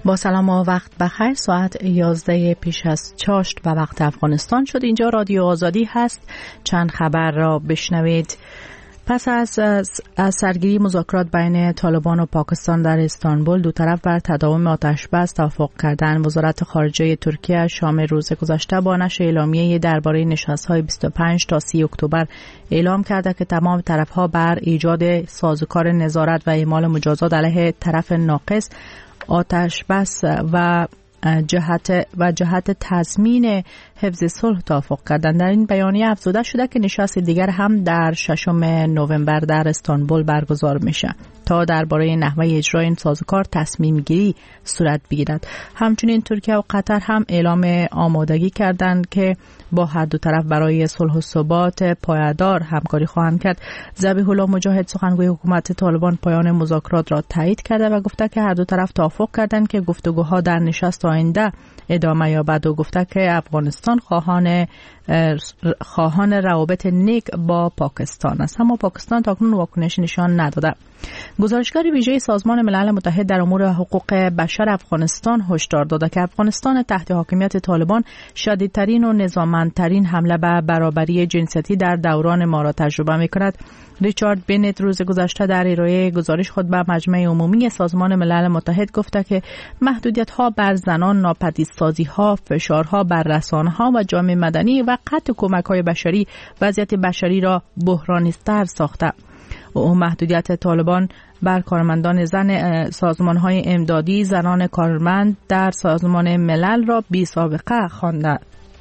با سلام و وقت بخیر. ساعت 11 پیش از چاشت و وقت افغانستان شد. اینجا رادیو آزادی هست. چند خبر را بشنوید. پس از سرگیری مذاکرات بین طالبان و پاکستان در استانبول، دو طرف بر تداوم آتش بس توافق کردند. وزارت خارجه ترکیه شام روز گذشته با نشر اعلامیه درباره نشست‌های 25 تا 30 اکتبر اعلام کرده که تمام طرف‌ها بر ایجاد سازوکار نظارت و اعمال مجازات علیه طرف ناقص آتش بس و جهت تضمین حفظ صلح توافق کردند. در این بیانیه افزوده شده که نشست دیگر هم در 6 نوامبر در استانبول برگزار میشه تا درباره نحوه اجرای این سازوکار تصمیم گیری صورت بگیرد. همچنین ترکیه و قطر هم اعلام آمادگی کردند که با هر دو طرف برای صلح و ثبات پایدار همکاری خواهند کرد. ذبیح الله مجاهد سخنگوی حکومت طالبان پایان مذاکرات را تایید کرده و گفته که هر دو طرف توافق کردند که گفتگوها در نشست آینده ادامه یابد و گفته که افغانستان خواهان روابط نیک با پاکستان است، اما پاکستان تاکنون واکنش نشان نداده. گزارشگر ویژه سازمان ملل متحد در امور حقوق بشر افغانستان هشدار داده که افغانستان تحت حاکمیت طالبان شدیدترین و نظاممندترین حمله به برابری جنسیتی در دوران ما را تجربه می‌کند. ریچارد بنت روز گذشته در ارائه گزارش خود به مجمع عمومی سازمان ملل متحد گفته که محدودیت‌ها بر زنان، ناپدیدسازی‌ها، فشارها بر رسانه‌ها و جامعه مدنی و قطع کمک‌های بشری وضعیت بشری را بحرانی‌تر ساخته. او محدودیت طالبان بر کارمندان زن سازمان‌های امدادی، زنان کارمند در سازمان ملل را بی‌سابقه خوانده.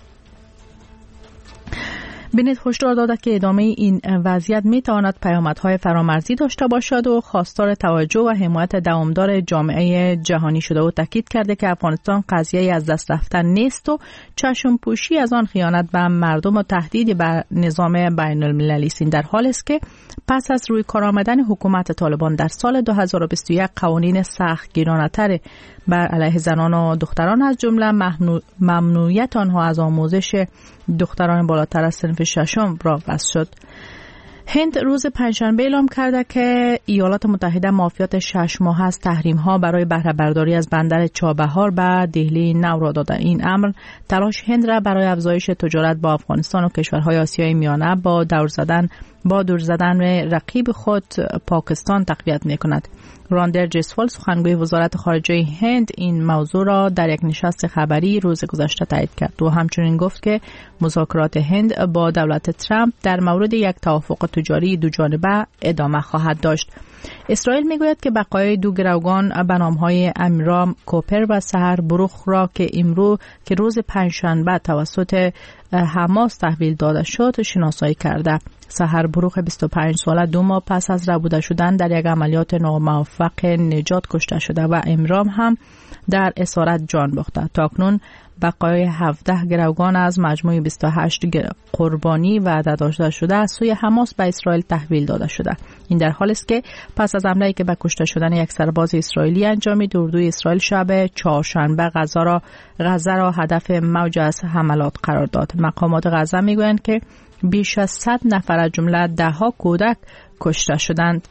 بنت هشدار داده که ادامه این وضعیت می‌تواند پیامدهای فرامرزی داشته باشد و خواستار توجه و حمایت دوامدار جامعه جهانی شده و تاکید کرده که افغانستان قضیه‌ای از دست رفتن نیست و چشم پوشی از آن خیانت به مردم و تهدید بر نظام بین‌المللی است. این در حالی است که پس از روی کار آمدن حکومت طالبان در سال 2021 قوانین سختگیرانه‌تر بر علیه زنان و دختران از جمله ممنوعیت آنها از آموزش دختران بالاتر از صنف ششم را وضع شد. هند روز پنجشنبه اعلام کرده که ایالات متحده معافیت 6 ماه از تحریم‌ها برای بهره برداری از بندر چابهار به دهلی نو را داده. این امر تلاش هند را برای افزایش تجارت با افغانستان و کشورهای آسیای میانه با دور زدن رقیب خود پاکستان تقویت می‌کند. راندر جسوال سخنگوی وزارت خارجه هند این موضوع را در یک نشست خبری روز گذشته تایید کرد و همچنین گفت که مذاکرات هند با دولت ترامپ در مورد یک توافق تجاری دوجانبه ادامه خواهد داشت. اسرائیل میگوید که بقایای دو گروگان به نام‌های امیرام کوپر و سحر بروخ را که روز پنجشنبه توسط حماس تحویل داده شد شناسایی کرده. سحر بروخ 25 ساله 2 ماه پس از ربوده شدن در یک عملیات ناموفق نجات کشته شده و امرام هم در اسارت جان باخته. تاکنون بقایای 17 گروگان از مجموع 28 قربانی وعده داشته شده از سوی حماس به اسرائیل تحویل داده شده. این در حالی است که پس از حمله‌ای که به کشته شدن یک سرباز اسرائیلی انجامید، اردوی اسرائیل شب چهارشنبه غزه را هدف موج از حملات قرار داد. مقامات غزه میگویند که بیش از 100 نفر از جمله 10 کودک کشته شدند.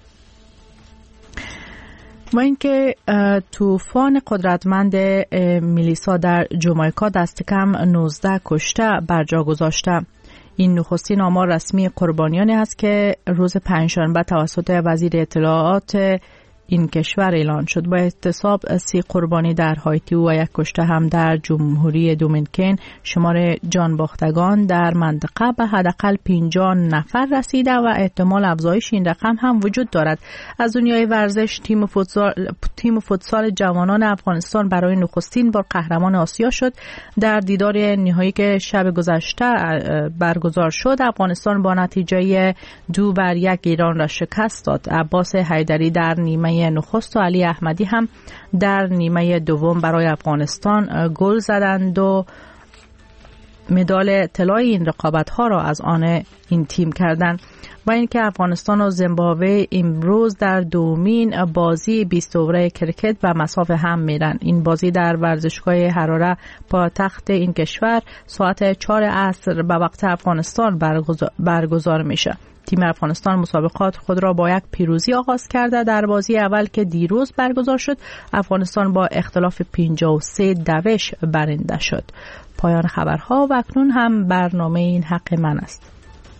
و اینکه طوفان قدرتمند میلیسا در جامائیکا دست کم 19 کشته برجا گذاشته. این نخستین آمار رسمی قربانیانی است که روز پنجشنبه توسط وزیر اطلاعات این کشور اعلان شد. با احتساب 30 قربانی در هایتی و 1 کشته هم در جمهوری دومینیکن، شمار جان باختگان در منطقه به حداقل 50 نفر رسیده و احتمال افزایش این رقم هم وجود دارد. از دنیای ورزش، تیم فوتسال جوانان افغانستان برای نخستین بار قهرمان آسیا شد. در دیدار نهایی که شب گذشته برگزار شد، افغانستان با نتیجه 2-1 ایران را شکست داد. عباس حیدری در نیمه نخست و علی احمدی هم در نیمه دوم برای افغانستان گل زدند و مدال طلای این رقابت ها را از آن این تیم کردند. و اینکه افغانستان و زیمبابوه امروز در دومین بازی 20 اوره کرکت و مصاف هم میرن. این بازی در ورزشگاه حراره پایتخت این کشور ساعت 4 عصر به وقت افغانستان برگزار میشه. تیم افغانستان مسابقات خود را با یک پیروزی آغاز کرده. در بازی اول که دیروز برگزار شد، افغانستان با اختلاف 53 دوش برنده شد. پایان خبرها و اکنون هم برنامه این حق من است.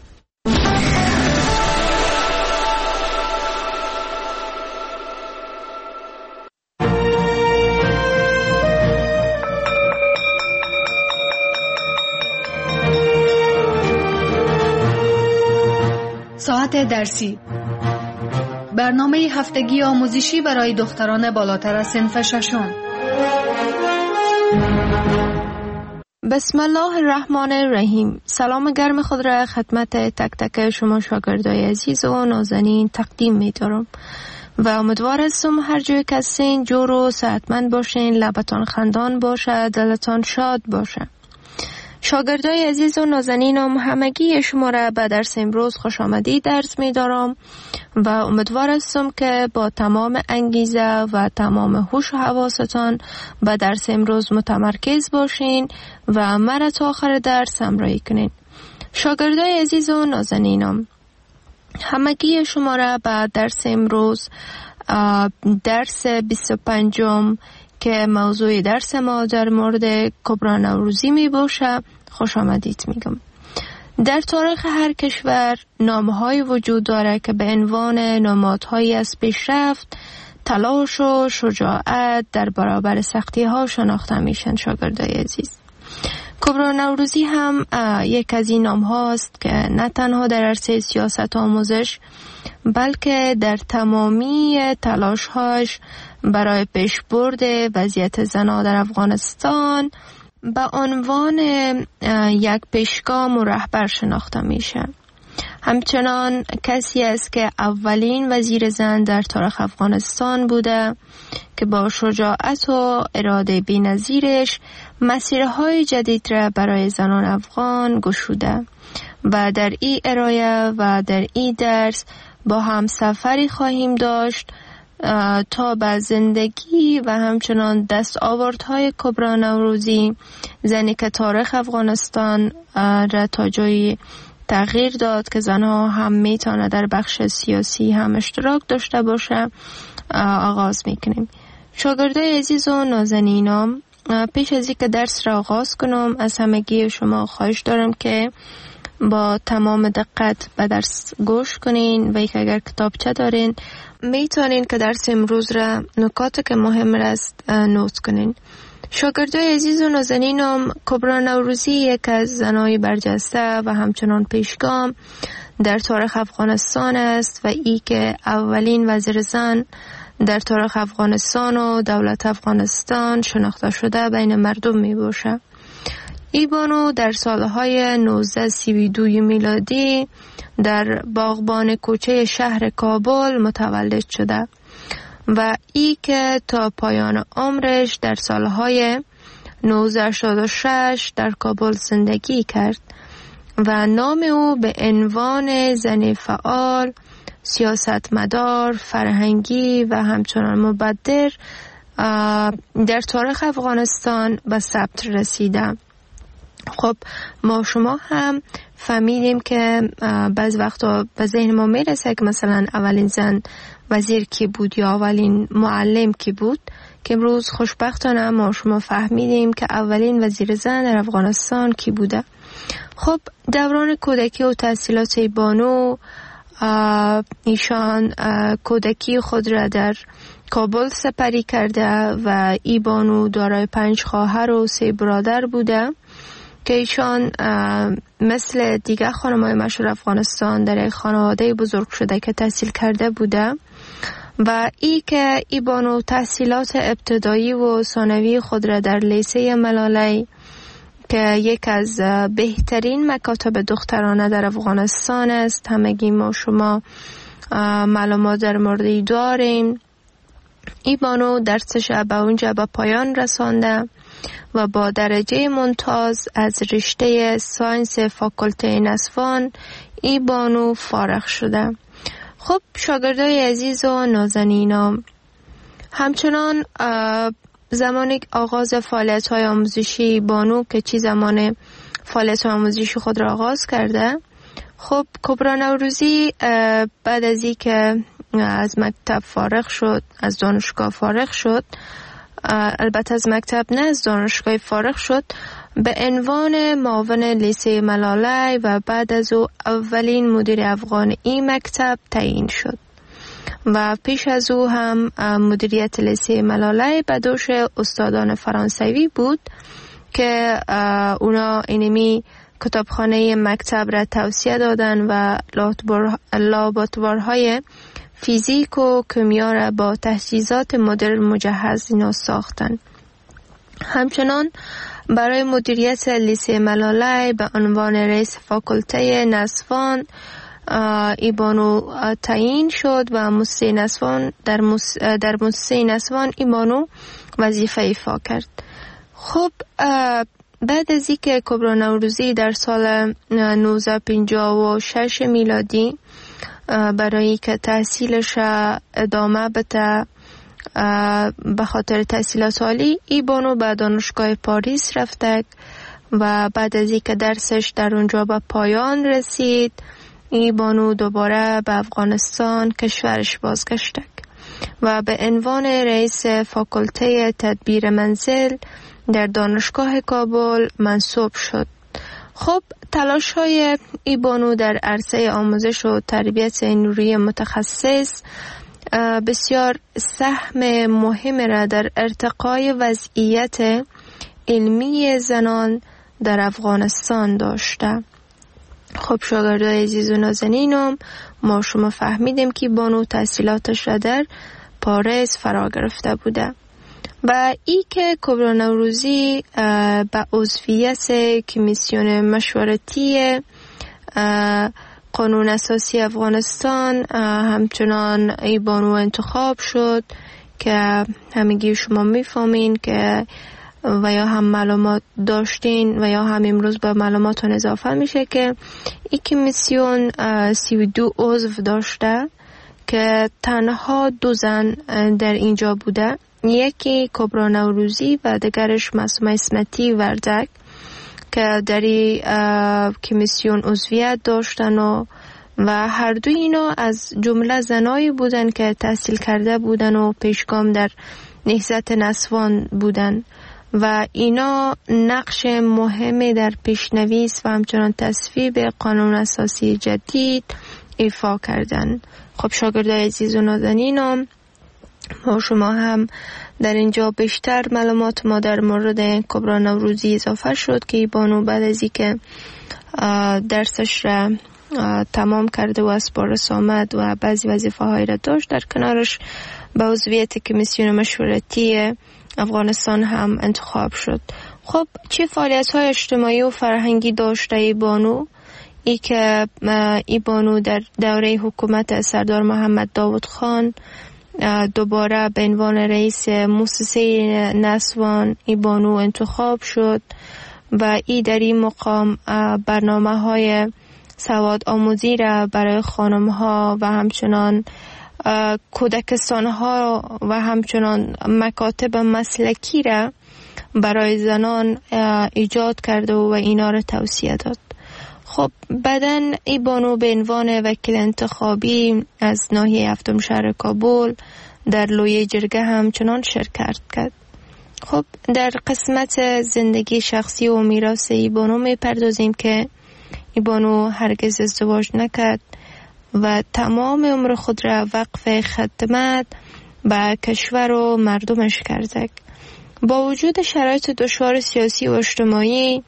ساعت درسی، برنامه هفتگی آموزشی برای دختران بالاتر از صنف ششم. بسم الله الرحمن الرحیم. سلام گرم خود را خدمت تک تک شما شاگردای عزیز و نازنین تقدیم می دارم و امیدوار هستم هر جای که هستین جور و صحتمند باشین، لبتان خندان باشه، دلتان شاد باشه. شاگردای عزیز و نازنینم، همگی شما را به درس امروز خوش آمدید عرض می دارم و امیدوار هستم که با تمام انگیزه و تمام هوش و حواستان به درس امروز متمرکز باشین و مرا تا آخر درس همراهی کنین. شاگردای عزیز و نازنینم، همگی شما را به درس امروز، درس 25 که موضوع درس ما در مورد کبرا نوروزی می باشه خوش آمدید میگم. در تاریخ هر کشور نامه‌های وجود داره که به عنوان نمادهایی از پیشرفت، تلاش و شجاعت در برابر سختی‌ها شناخته میشن. شاگردای عزیز، کبرا نوروزی هم یک از این نام‌هاست که نه تنها در عرصه سیاست آموزش بلکه در تمامی تلاش‌هاش برای پیشبرد وضعیت زنان در افغانستان به عنوان یک پیشگام و رهبر شناخته میشه. همچنان کسی است که اولین وزیر زن در تاریخ افغانستان بوده که با شجاعت و اراده بی‌نظیرش مسیرهای جدید را برای زنان افغان گشوده و در این ارائه و در این درس با هم سفری خواهیم داشت تا به زندگی و همچنان دستاوردهای کبرا نوروزی، زنی که تاریخ افغانستان را تا جایی تغییر داد که زنها هم میتونه در بخش سیاسی هم اشتراک داشته باشه، آغاز میکنیم. شاگردای عزیز و نازنینم، پیش از اینکه درس را آغاز کنم از همگی شما خواهش دارم که با تمام دقت به درس گوش کنین و اگر کتابچه دارین میتونین که درس امروز را نکاتی که مهم است نوت کنین. شاگردای عزیز و نازنینم، کبرا نوروزی یک از زنای برجسته و همچنان پیشگام در تاریخ افغانستان است و ای که اولین وزیر زن در تاریخ افغانستان و دولت افغانستان شناخته شده بین مردم می باشه. ای بانو در سالهای 1932 میلادی در باغبان کوچه شهر کابل متولد شده و ای که تا پایان عمرش در سالهای 1986 در کابل زندگی کرد و نام او به عنوان زن فعال، سیاستمدار، فرهنگی و همچنان مبدر در تاریخ افغانستان به ثبت رسیده. خب ما شما هم فهمیدیم که بعض وقتا به ذهن ما میرسه که مثلا اولین زن وزیر کی بود یا اولین معلم کی بود، که امروز خوشبختانه ما شما فهمیدیم که اولین وزیر زن در افغانستان کی بوده. خب دوران کودکی و تحصیلات بانو، ایشان کودکی خود را در کابل سپری کرده و ای بانو دارای 5 خواهر و 3 برادر بوده که ایشان مثل دیگر خانم‌های مشهور افغانستان در یک خانواده بزرگ شده که تحصیل کرده بوده و ای که ای بانو تحصیلات ابتدایی و ثانوی خود را در لیسه ملالی که یک از بهترین مکاتب دخترانه در افغانستان است، همگی ما شما معلومات در موردی داریم، ای بانو درسش به اونجا به پایان رسانده و با درجه ممتاز از رشته ساینس فاکولته نسوان ای بانو فارغ شده. خب شاگردای عزیز و نازنینم، همچنان زمان آغاز فعالیت‌های آموزشی بانو که چی زمان فعالیت آموزشی خود را آغاز کرده، خب کبرا نوروزی بعد از این که از مکتب فارغ شد، از دانشگاه فارغ شد، البته از مکتب نه از دانشگاه فارغ شد، به عنوان معاون لیسه ملاله و بعد از او اولین مدیر افغان این مکتب تعیین شد و پیش از او هم مدیریت لیسه ملاله به دوش استادان فرانسوی بود که اونا اینمی کتابخانه مکتب را توسعه دادن و لابراتوارهای فیزیک و کیمیا را با تجهیزات مدرن مجهز اینا ساختن. همچنان برای مدیریت لیسه ملاله به عنوان رئیس فاکولته نسوان ای بانو تعیین شد و موسسه نسوان در موسسه نسوان ای بانو وظیفه ایفا کرد. خب بعد از اینکه کبرا نوروزی در سال 1956 میلادی برای که تحصیلش ادامه بده به خاطر تحصیلات عالی، ای بانو به دانشگاه پاریس رفته و بعد از اینکه درسش در اونجا به پایان رسید، ای بانو دوباره به افغانستان کشورش بازگشته و به عنوان رئیس فاکولته تدبیر منزل در دانشگاه کابل منصوب شد. خب تلاش های ای بانو در عرصه آموزش و تربیت نوری متخصص بسیار سهم مهم را در ارتقای وضعیت علمی زنان در افغانستان داشته. خب شاگردای عزیز و نازنینم، ما شما فهمیدیم که بانو تحصیلاتش را در پاریس فرا گرفته بوده و ای که کبرا نوروزی به عضویت کمیسیون مشورتی قانون اساسی افغانستان همچنان ای بانو انتخاب شد که همگی شما میفهمین که و یا هم معلومات داشتین و یا هم امروز به معلوماتون اضافه میشه که این کمیسیون 32 عضو داشته که تنها 2 زن در اینجا بوده، یکی کبرا نوروزی و دیگرش معصومه اسمتی وردک که در کمیسیون عضویت داشتن و هر دو اینا از جمله زنایی بودن که تحصیل کرده بودن و پیشگام در نهضت نسوان بودن و اینا نقش مهمی در پیشنویس و همچنان تصویب قانون اساسی جدید ایفا کردن. خب شاگردای عزیز و نازنینم، ما شما هم در اینجا بیشتر معلومات ما در مورد کبرا نوروزی اضافه شد که بانو بعد از اینکه درسش را تمام کرده و از پاریس آمد و بعضی وظیفه هایی را داشت، در کنارش به عضویت کمیسیون مشورتی افغانستان هم انتخاب شد. خب چه فعالیت های اجتماعی و فرهنگی داشته ای بانو؟ ای که ای بانو در دوره حکومت سردار محمد داود خان دوباره به عنوان رئیس موسسه نسوان ای بانو انتخاب شد و ای در این مقام برنامه های سواد آموزی را برای خانم ها و همچنان کودکستان ها و همچنان مکاتب مسلکی را برای زنان ایجاد کرده و اینا را توسعه داد. خب بعداً ای بانو به عنوان وکیل انتخابی از ناحیه هفتم شهر کابل در لویه جرگه همچنان شرکت کرد. خب در قسمت زندگی شخصی و میراث ای بانو می پردازیم که ای بانو هرگز ازدواج نکرد و تمام عمر خود را وقف خدمت به کشور و مردمش کرده. با وجود شرایط دشوار سیاسی و اجتماعی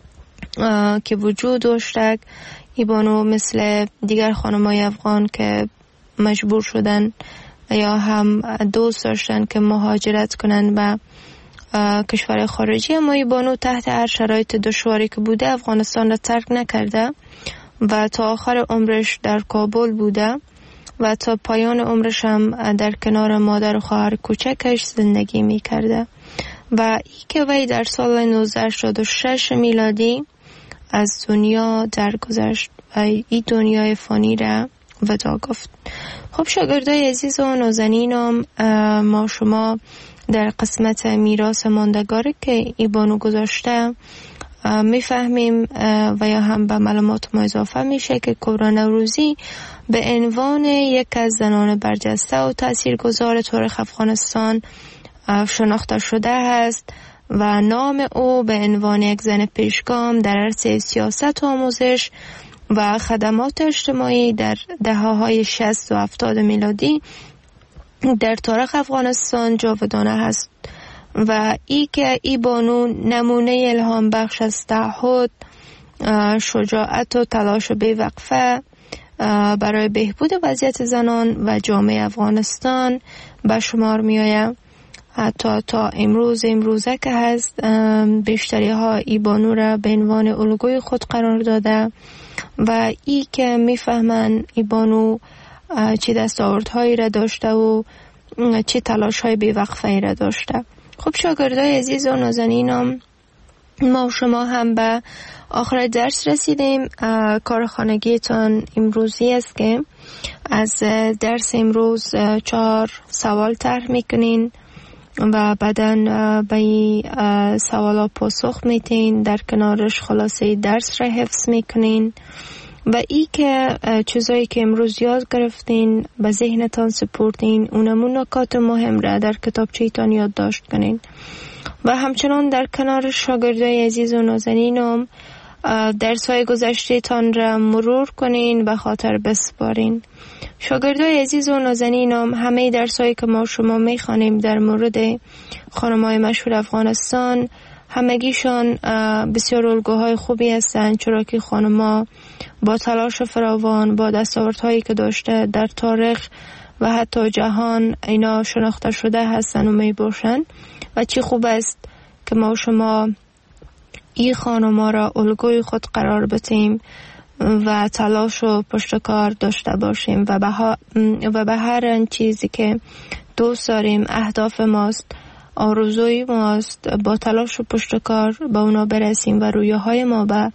که وجود داشته، ای بانو مثل دیگر خانم‌های افغان که مجبور شدن یا هم دوست داشتن که مهاجرت کنن به کشور خارجی، اما ای بانو تحت هر شرایط دشواری که بوده افغانستان را ترک نکرده و تا آخر عمرش در کابل بوده و تا پایان عمرش هم در کنار مادر و خواهر کوچکش زندگی می کرده و ای که وی در سال 1986 میلادی از دنیا درگذشت و این دنیای فانی را وداع گفت. خب شاگردای عزیز و نازنینم، ما شما در قسمت میراث ماندگاری که ای بانو گذاشته میفهمیم و یا هم به معلومات ما اضافه میشه که کبرا نوروزی به عنوان یک از زنان برجسته و تاثیرگذار تاریخ افغانستان شناخته شده است و نام او به عنوان یک زن پیشگام در عرصه سیاست و آموزش و خدمات اجتماعی در دهه‌های 60 و 70 میلادی در تاریخ افغانستان جاودانه است و ای که ای بانو نمونه الهام بخش از تعهد، شجاعت و تلاش بی‌وقفه برای بهبود وضعیت زنان و جامعه افغانستان به شمار می آید. حتی تا امروزه که هست بیشتری ها ای بانو را به عنوان الگوی خود قرار داده و ای که میفهمن ای بانو چه دستاوردهایی را داشته و چه تلاش‌های بی‌وقفه‌ای را داشته. خب شاگردای عزیز و نازنینم، ما و شما هم به آخر درس رسیدیم. کار خانگیتان امروزی است که از درس امروز 4 سوال طرح میکنین و بعداً به این سوالا پاسخ میتین، در کنارش خلاصه درس را حفظ میکنین و ای که چیزایی که امروز یاد گرفتین به ذهنتان سپردین اونمون نکات مهم را در کتابچه‌تان یادداشت کنین و همچنان در کنار شاگردای عزیز و نازنینم درس‌های گذشته تان را مرور کنین و خاطر بسپارین. شاگردای عزیز و نازنینم، همه درس‌هایی که ما شما می‌خوانیم در مورد خانم‌های مشهور افغانستان همگیشان بسیار الگوهای خوبی هستند، چرا که خانم‌ها با تلاش فراوان، با دستاوردهایی که داشته در تاریخ و حتی جهان اینا شناخته شده هستند و می باشند و چی خوب است که ما شما این خانم‌ها را الگوی خود قرار بدیم و تلاش و پشتکار داشته باشیم و به هر چیزی که دوست داریم، اهداف ماست، آرزوی ماست، با تلاش و پشتکار به اونا برسیم و رویاهای ما به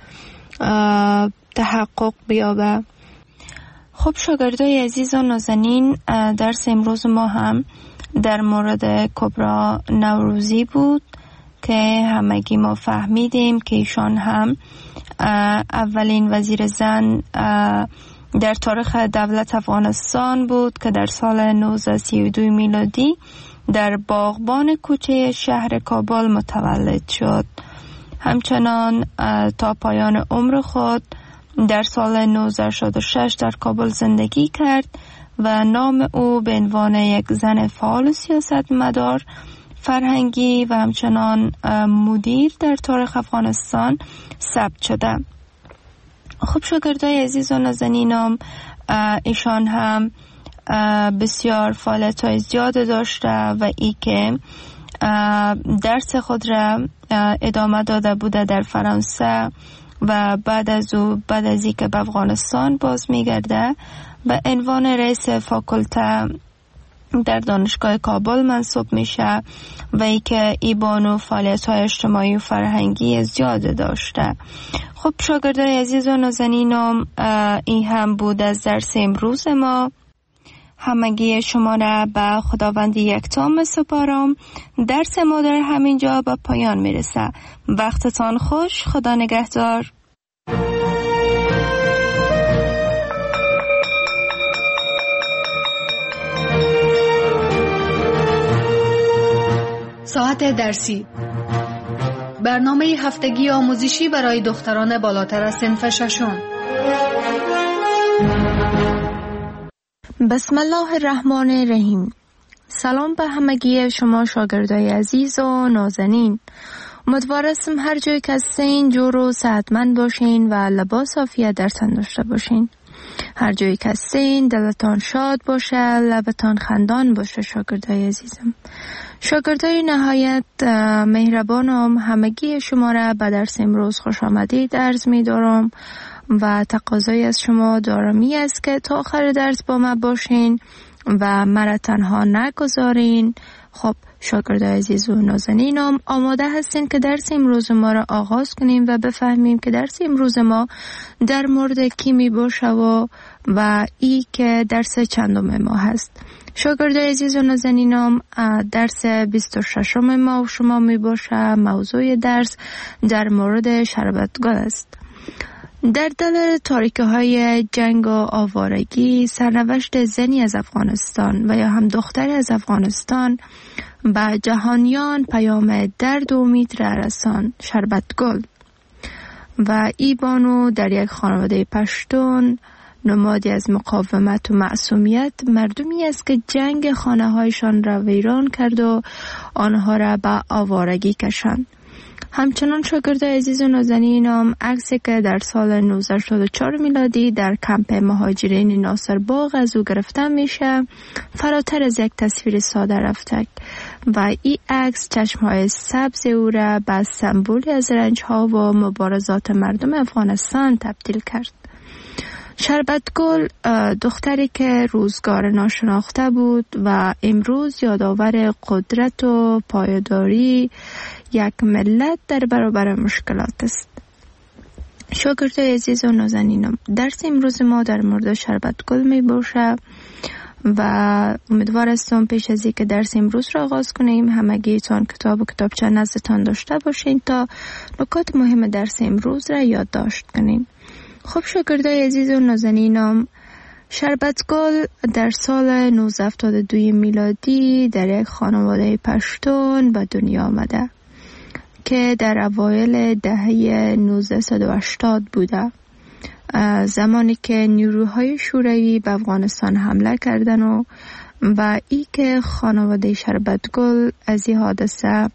تحقق بیابه. خب شاگردای عزیز و نازنین، درس امروز ما هم در مورد کبرا نوروزی بود که همگی ما فهمیدیم که ایشان هم اولین وزیر زن در تاریخ دولت افغانستان بود که در سال 1932 میلادی در باغبان کوچه شهر کابل متولد شد. همچنان تا پایان عمر خود در سال 1966 در کابل زندگی کرد و نام او به عنوان یک زن فعال سیاستمدار فرهنگی و همچنان مدیر در تاریخ افغانستان ثبت شده. خب شاگردای عزیز و نازنینم، ایشان هم بسیار فعالیت‌های زیاد داشته و ای که درس خود را ادامه داده بوده در فرانسه و بعد از ای که به افغانستان باز میگرده به عنوان رئیس فاکولته در دانشگاه کابل منصوب میشه و ای که ای بانو فعالیت‌های اجتماعی و فرهنگی زیاد داشته. خب شاگردای عزیز و نازنینم، این هم بود از درس امروز ما. همگی شما را به خداوند یکتا می‌سپارم. درس ما در همینجا به پایان میرسه. وقتتان خوش. خدا نگهدار. ساعت درسی، برنامه هفتگی آموزشی برای دختران بالاتر از صنف ششم. بسم الله الرحمن الرحیم. سلام به همگی شما شاگردای عزیز و نازنین. امیدوارم هر جای که هستین جور و صحتمند باشین و لباس عافیت در تن داشته باشین. هر جایی که هستین دلتان شاد باشه، لبتان خندان باشه. شاگردای عزیزم، شاگردای نهایت مهربانم، همگی شما را به درس امروز خوش آمدید عرض می دارم و تقاضای از شما دارمی است که تا آخر درس با ما باشین و مرا تنها نگذارین. خب شاگردای عزیز و نازنینم آماده هستین که درس امروز ما را آغاز کنیم و بفهمیم که درس امروز ما در مورد کی می باشه و ای که درس چندم ما هست. شاگردای عزیز و نازنینم درس 26 ما و شما می باشه. موضوع درس در مورد شربتگل است. در دل تاریکی های جنگ و آوارگی سرنوشت زنی از افغانستان و یا هم دختری از افغانستان به جهانیان پیام درد و امید را رساند. شربتگل و ای بانو در یک خانواده پشتون نمادی از مقاومت و معصومیت مردمی است که جنگ خانه هایشان را ویران کرد و آنها را به آوارگی کشاند. همچنان شاگردای عزیز و نازنینم عکسی که در سال 1984 میلادی در کمپ مهاجرین ناصر باغ از او گرفته میشه فراتر از یک تصویر ساده رفته و این عکس چشمهای سبز او را به سمبولی از رنجها و مبارزات مردم افغانستان تبدیل کرد. شربتگل دختری که روزگار ناشناخته بود و امروز یادآور قدرت و پایداری یک ملت در برابر مشکلات است. شاگردای عزیز و نازنینم درس امروز ما در مورد شربتگل می باشه و امیدوار هستم پیش از اینکه درس امروز را آغاز کنیم همگیتان کتاب و کتابچه نزدتان داشته باشین تا نکات مهم درس امروز را یادداشت کنیم. خب شاگردای عزیز و نازنینم شربتگل در سال 1972 میلادی در یک خانواده پشتون به دنیا آمده که در اوایل دهه 1980 بوده، زمانی که نیروهای شوروی به افغانستان حمله کردن و ای که خانواده شربتگل از این حادثه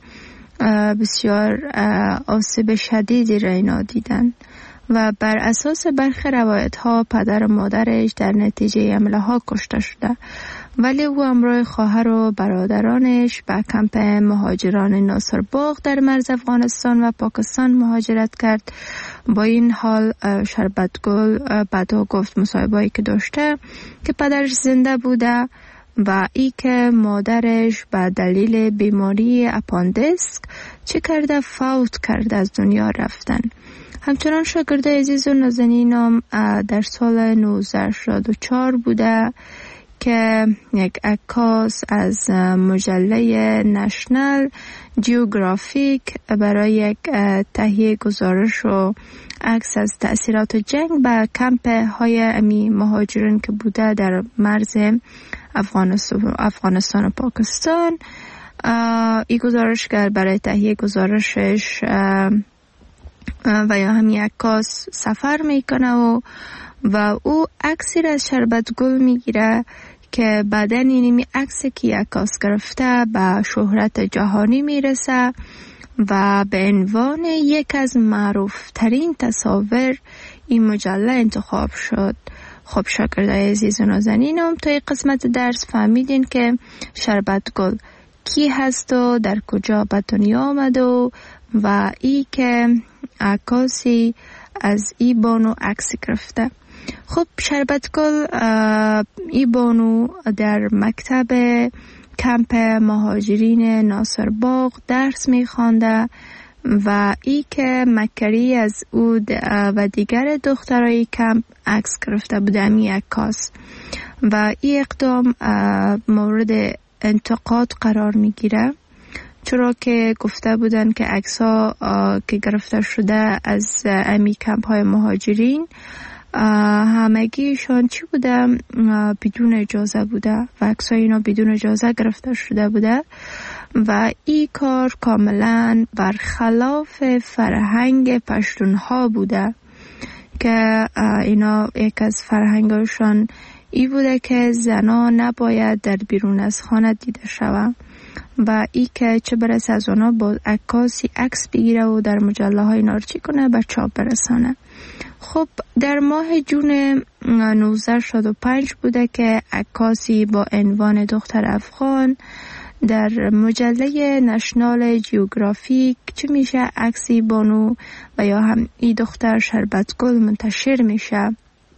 بسیار آسیب شدیدی را اینا دیدن و بر اساس برخی روایت ها پدر و مادرش در نتیجه حمله ها کشته شده، ولی او همراه خواهر و برادرانش به کمپ مهاجران ناصر باغ در مرز افغانستان و پاکستان مهاجرت کرد. با این حال شربتگل بعدا گفت مصاحبه‌ای که داشته که پدرش زنده بوده و ای که مادرش به دلیل بیماری اپاندیسک چه کرده فوت کرده از دنیا رفتن. همچنان شاگردای عزیز و نازنینم در سال 1984 بوده که یک عکاس از مجله نشنال جیوگرافیک برای یک تهیه گزارش و عکس از تأثیرات جنگ به کمپ های امی مهاجرین که بوده در مرز افغانستان و پاکستان این گزارشگر برای تهیه گزارشش و یا همین عکاس سفر میکنه و او عکسی را از شربتگل میگیره که بعدن اینمی عکسی که عکاس گرفته به شهرت جهانی میرسه و به عنوان یک از معروف ترین تصاویر این مجله انتخاب شد. خب شاگردای عزیز و نازنینم تا این قسمت درس فهمیدین که شربتگل کی هست و در کجا به دنیا آمد و ای که عکاسی از ای بانو عکس گرفته. خب شربتگل ای بانو در مکتب کمپ مهاجرین ناصر باغ درس میخوانده و ای که مکری از او و دیگر دخترای کمپ عکس گرفته بوده می عکاس و این اقدام مورد انتقاد قرار میگیره، چرا که گفته بودن که عکس‌ها که گرفته شده از امی کمپ های مهاجرین همگیشان چی بوده؟ بدون اجازه بوده و عکس‌های اینا بدون اجازه گرفته شده بوده و این کار کاملا برخلاف فرهنگ پشتونها بوده که اینا یک از فرهنگشان ای بوده که زنان نباید در بیرون از خانه دیده شوند و ای که چه برسه از اونا با عکاسی عکس بگیره و در مجله های نارچی کنه به چاپ برسانه. خب در ماه جون 1965 بوده که عکاسی با عنوان دختر افغان در مجله نشنال جیوگرافیک چه میشه عکسی بانو و یا هم ای دختر شربتگل منتشر میشه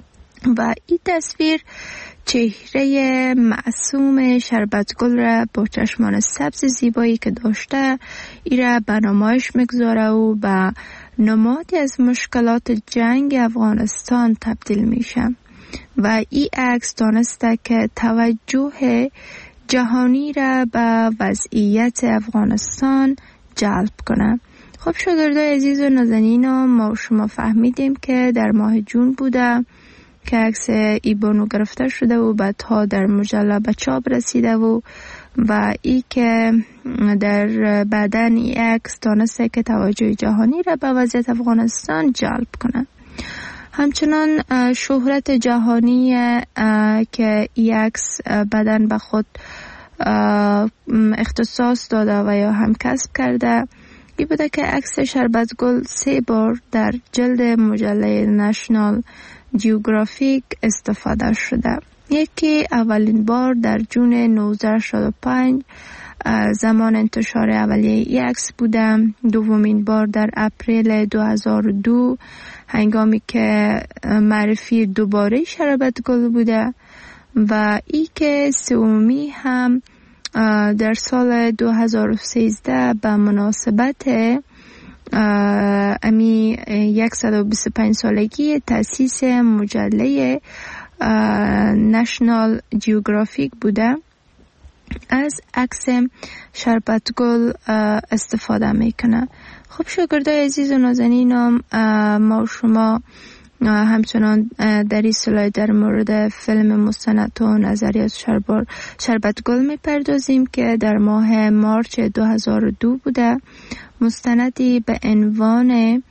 و این تصویر چهره معصوم شربتگل را با چشمان سبز زیبایی که داشته ای را به نمایش میگذاره و به نمادی از مشکلات جنگ افغانستان تبدیل میشه و این عکس دانسته که توجه جهانی را به وضعیت افغانستان جلب کنه. خب شاگردای عزیز و نازنین، ما شما فهمیدیم که در ماه جون بوده که عکس ای بانو گرفته شده و بعدها در مجله به چاپ رسیده و ای که در بعدن ای عکس دانسته که توجه جهانی را به وضعیت افغانستان جلب کنه. همچنان شهرت جهانی که ای عکس بعدن به خود اختصاص داده و یا هم کسب کرده ای بوده که عکس شربتگل 3 بار در جلد مجله نشنال جیوگرافیک استفاده شده. یکی اولین بار در جون 1965 زمان انتشار اولیه ای عکس بوده، دومین بار در اپریل 2002 هنگامی که معرفی دوباره شربتگل بوده و ای که سومی هم در سال 2013 به مناسبت امی 125 سالگی تأسیس مجله نشنال جیوگرافیک بوده. از عکس شربتگل استفاده میکنه. خب شاگردای عزیز و نازنینم، ما شما همچنان در این سلاید در مورد فیلم مستند و نظریات شربتگل میپردازیم که در ماه مارچ 2002 بوده. مستندی به عنوان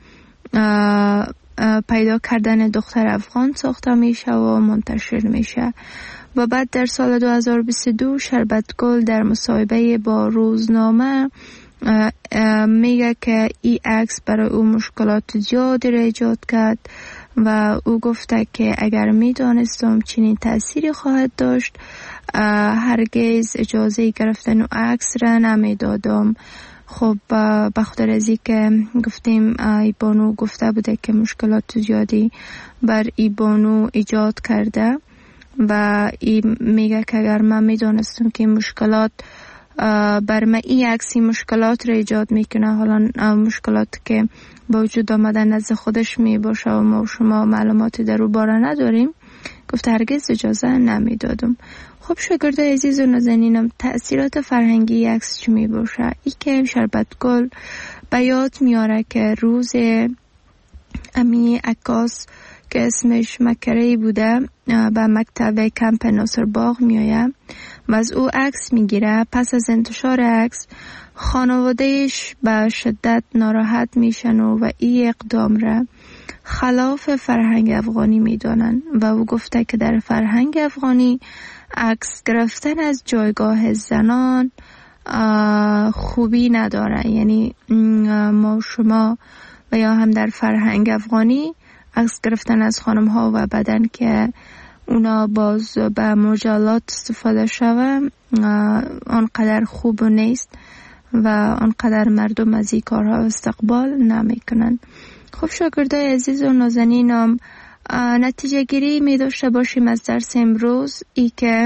پیدا کردن دختر افغان ساخته میشه و منتشر میشه و بعد در سال 2022 شربتگل در مصاحبه با روزنامه میگه که این عکس برای او مشکلات زیادی را ایجاد کرد و او گفته که اگر میدانستم چنین تأثیری خواهد داشت هرگز اجازه گرفتن او عکس را نمیدادم. خب بخاطر از این که گفتیم ای بانو گفته بوده که مشکلات زیادی بر ای بانو ایجاد کرده و این میگه که اگر من میدانستم که مشکلات بر من این عکسی مشکلات را ایجاد میکنه، حالا مشکلات که با وجود آمدن نزد خودش می باشه و ما شما معلوماتی در او باره نداریم، گفته هرگز اجازه نمیدادم. خب شاگردای عزیز و نازنینم، تأثیرات فرهنگی عکس چی می باشه؟ ای که شربتگل به یاد میاره که روز امی عکاس که اسمش مکری بوده به مکتب کمپ ناصر باغ میآید و از او عکس میگیره. پس از انتشار عکس خانوادهش به شدت ناراحت میشن و این اقدام را خلاف فرهنگ افغانی میدانن و او گفته که در فرهنگ افغانی عکس گرفتن از جایگاه زنان خوبی نداره. یعنی ما شما و یا هم در فرهنگ افغانی عکس گرفتن از خانم ها و بدن که اونا باز به مجلات استفاده شوه آنقدر خوب نیست و آنقدر مردم از این کارها استقبال نمی کنن. خب شاگردای عزیز و نازنینم، نتیجه گیری می داشته باشیم از درس امروز ای که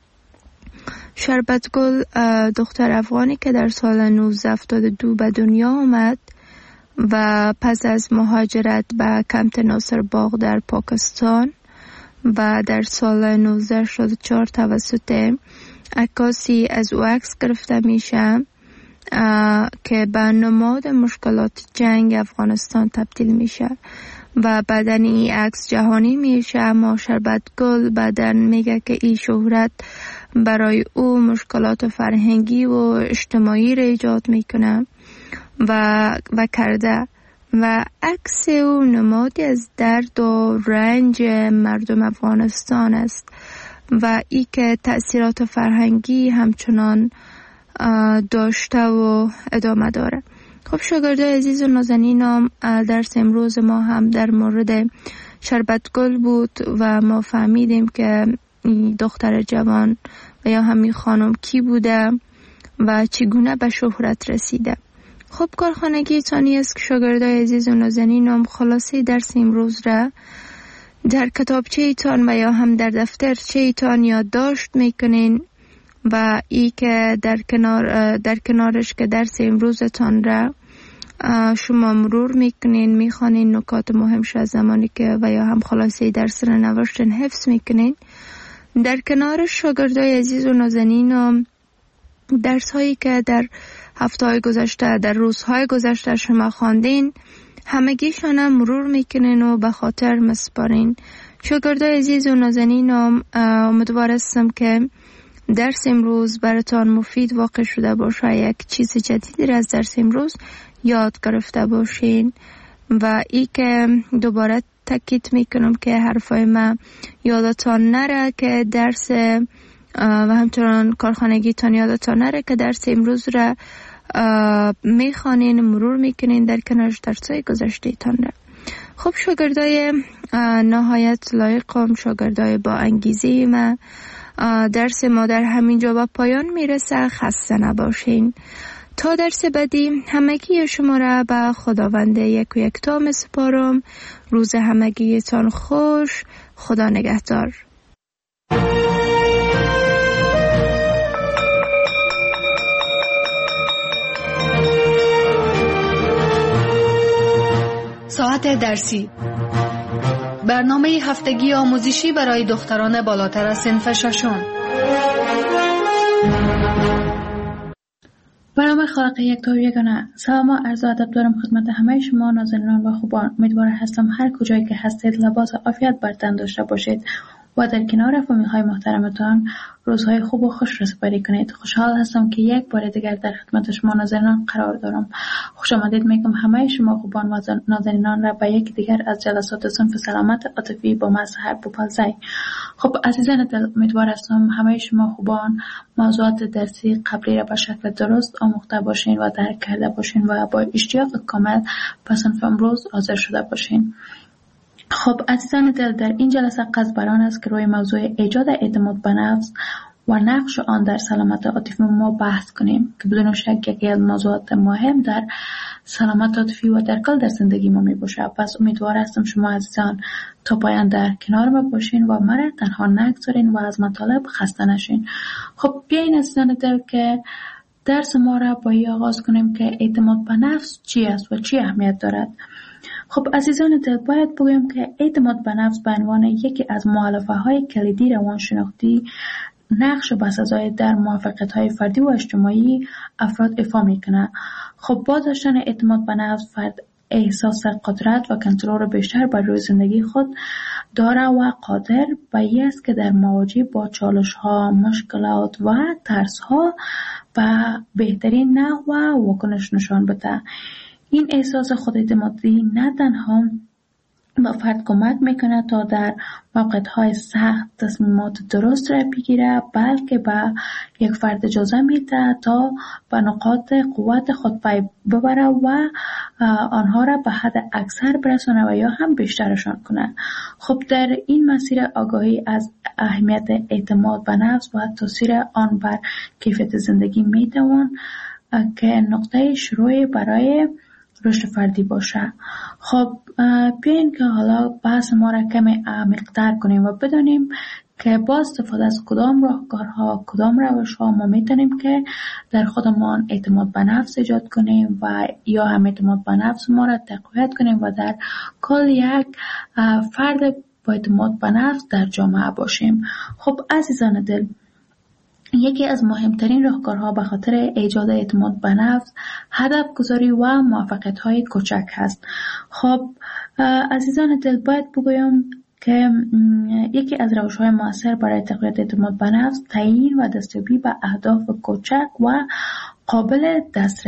شربتگل دختر افغانی که در سال 1972 به دنیا آمد و پس از مهاجرت به کمپ ناصر باغ در پاکستان و در سال 1964 توسط عکاسی از او عکس گرفته میشه که به نماد مشکلات جنگ افغانستان تبدیل میشه و بعدن این عکس جهانی میشه. اما شربتگل بعدن میگه که این شهرت برای او مشکلات فرهنگی و اجتماعی را ایجاد میکنه و کرده و عکس او نمادی از درد و رنج مردم افغانستان است و ای که تأثیرات فرهنگی همچنان داشته و ادامه داره. خب شاگردای عزیز و نازنینم، درس امروز ما هم در مورد شربتگل بود و ما فهمیدیم که دختر جوان و یا همین خانم کی بوده و چگونه به شهرت رسیده. خب کارخانگی تانی است که شاگردای عزیز و نازنینم خلاصه درس امروز را در کتابچه ایتان و یا هم در دفترچه ایتان یادداشت میکنین و ای که در کنارش که درس امروزتان را شما مرور میکنین، میخوانین نکات مهمش از زمانی که و یا هم خلاصه درس را نوشتن حفظ میکنین. در کنارش شاگردای عزیز و نازنین درس هایی که در هفته‌های گذشته در روزهای گذشته شما خواندین همگیشان هم مرور میکنین و به خاطر مسپارین. شاگردای عزیز و نازنین امیدوار هستم که درس امروز براتان مفید واقع شده باشه، یک چیز جدیدی از درس امروز یاد گرفته باشین و ای که دوباره تاکید میکنم که حرفای من یادتان نره که درس و همچنان کارخانگیتان یادتان نره که درس امروز را میخوانین، مرور میکنین در کنارش درسای گذشته تان را. خب شاگردای نهایت لایقم، شاگردای با انگیزه ما، درس ما در همین جا به پایان میرسه. خسته نباشین. تا درس بعدی همگی شما را به خداوند یک و یکتا میسپارم. روز همگیتان خوش. خدا نگهدار. ساعت درسی، برنامه هفتگی آموزشی برای دختران بالاتر از صنف ششم. برنامه خالق یک و یگانه. سلام و عرض ادب دارم خدمت همه شما نازنینان و خوبان. امیدوار هستم هر کجایی که هستید لباس عافیت بر تن داشته باشید و در کنار فامیل‌های محترمتان روزهای خوب و خوش را سپری کنید. خوشحال هستم که یک بار دیگر در خدمت شما نازنینان قرار دارم. خوش آمدید میگم همه شما خوبان و نازنینان را به یک دیگر از جلسات صنف سلامت عاطفی با مذهب بوپالزی. خب عزیزان دل، امیدوار هستم همه شما خوبان موضوعات درسی قبلی را به شکل درست آموخته باشین و درک کرده باشین و با اشتیاق کامل به صنف امروز حاضر شده باشین. خب عزیزان دل، در این جلسه قصد بر آن است که روی موضوع ایجاد اعتماد به نفس و نقش آن در سلامت عاطفی ما بحث کنیم که بدون شک یکی از موضوعات مهم در سلامت عاطفی و در کل در زندگی ما می باشه. پس امیدوار هستم شما عزیزان تا پایان در کنار ما باشین و مرا تنها نگذارین و از مطالب خسته نشین. خب بیاین عزیزان دل که درس ما را با این آغاز کنیم که اعتماد به نفس چی است و چی اهمیت دارد. خب عزیزان دل، باید بگویم که اعتماد به نفس به عنوان یکی از مؤلفه‌های کلیدی روانشناختی نقش بسزای در موفقیت‌های فردی و اجتماعی افراد ایفا میکنه. خب با داشتن اعتماد به نفس فرد احساس قدرت و کنترل بیشتر بر روی زندگی خود داره و قادر به این است که در مواجهه با چالش‌ها، مشکلات و ترس‌ها و بهترین نحو واکنش نشان بده. این احساس خوداعتمادی نه تنها به فرد کمک میکنه تا در موقعیت‌های سخت تصمیمات درست را بگیره، بلکه به یک فرد اجازه میده تا به نقاط قوت خود پی ببره و آنها را به حد اکثر برسونه و یا هم بیشترشان کنه. خب در این مسیر آگاهی از اهمیت اعتماد به نفس و تاثیر آن بر کیفیت زندگی میتوان که نقطه شروع برای رشد فردی باشه. خب بیاین که حالا بحث ما را کمی عمیق‌تر کنیم و بدانیم که با استفاده از کدام راهکارها، کدام روش‌ها ما میتونیم که در خودمان اعتماد به نفس ایجاد کنیم و یا هم اعتماد به نفس ما را تقویت کنیم و در کل یک فرد با اعتماد به نفس در جامعه باشیم. خب عزیزان دل، یکی از مهمترین راهکارها به خاطر ایجاد اعتماد به نفس هدف گذاری و موفقیت‌های کوچک هست. خب عزیزان دل، باید بگویم که یکی از روش‌های مؤثر برای تقویت اعتماد به نفس تعیین و دستیابی به اهداف کوچک و قابل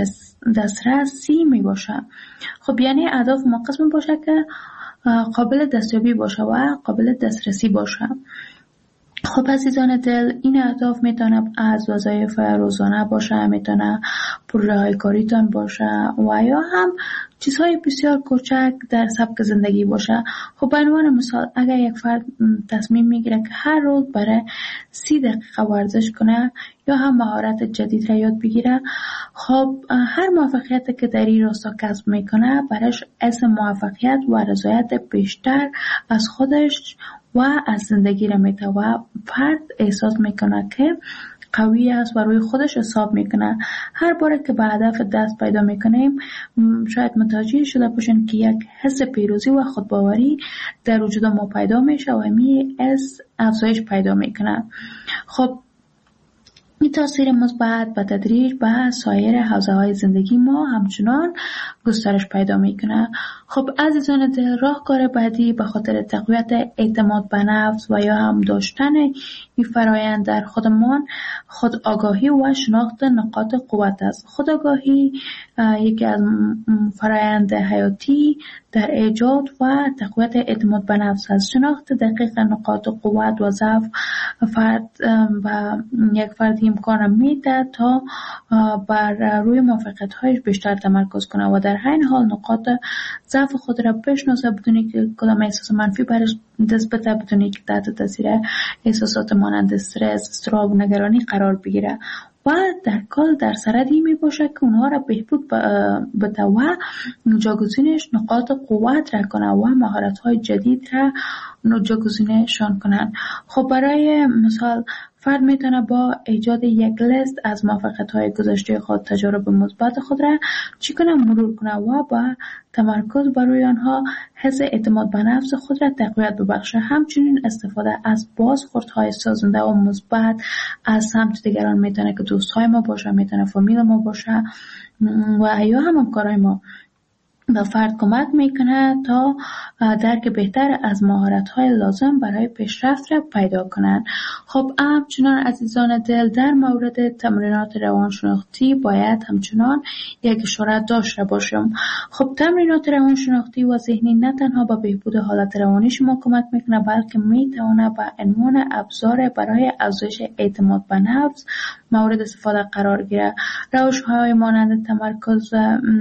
دسترسی می باشه. خب یعنی اهداف ما قسم باشه که قابل دستیابی باشه و قابل دسترسی باشه. خب عزیزان دل، این اهداف میتونه از وظایف روزانه باشه، میتونه پروژه‌های کاریتان باشه و یا هم چیزهای بسیار کوچک در سبک زندگی باشه. خب به عنوان مثال اگر یک فرد تصمیم میگیره که هر روز برای 30 دقیقه ورزش کنه یا هم مهارت جدید را یاد بگیره، خب هر موفقیتی که در این راستا کسب میکنه برایش اسم موفقیت و رضایت بیشتر از خودش و از زندگی را میده و فرد احساس میکنه که قوی است و روی خودش حساب میکنه. هر باره که به هدف دست پیدا میکنیم شاید متوجه شده باشین که یک حس پیروزی و خودباوری در وجود ما پیدا میشه و می از افزایش پیدا میکنه. خب این تاثیر مثبت به تدریج به سایر حوزه‌های زندگی ما همچنان گسترش پیدا میکنه. خب عزیزان دل، راهکار بعدی به خاطر تقویت اعتماد به نفس و یا هم داشتن این فرایند در خودمان خود آگاهی و شناخت نقاط قوت است. خود آگاهی یکی از فرایند حیاتی در ایجاد و تقویت اعتماد به نفس است. شناخت دقیق نقاط قوت و ضعف فرد و یک فرد امکان میده تا بر روی موفقیت‌هایش بیشتر تمرکز کنه و در همین حال نقاط ضعف خود را بشناسه بدونی که کدام احساس منفی برش دست بده، بدونی که تحت تاثیر احساسات مانند استرس، اضطراب و نگرانی قرار بگیره و در کل در سردی می باشه که اونها را بهبود بده و جاگزینش نقاط قوت را کنه و مهارت‌های جدید را جاگزینشان کنن. خب برای مثال فرد میتونه با ایجاد یک لیست از موفقیت‌های گذشته خود، تجارب مثبت خود را چی کنه مرور کنه و با تمرکز بر روی آنها حس اعتماد به نفس خود را تقویت ببخشه. همچنین استفاده از بازخوردهای سازنده و مثبت از سمت دیگران میتونه که دوستای ما باشه، میتونه فامیل ما باشه و یا هم همکارای ما به فرد کمک میکنه تا درک بهتر از مهارت‌های لازم برای پیشرفت را پیدا کنند. خب همچنان عزیزان دل، در مورد تمرینات روانشناختی باید همچنان یک اشاره داشته باشم. خب تمرینات روانشناختی و ذهنی نه تنها به بهبود حالت روانی شما کمک میکنه، بلکه میتونه به عنوان ابزار برای افزایش اعتماد به نفس مورد استفاده قرار گیره. روش‌های مانند تمرکز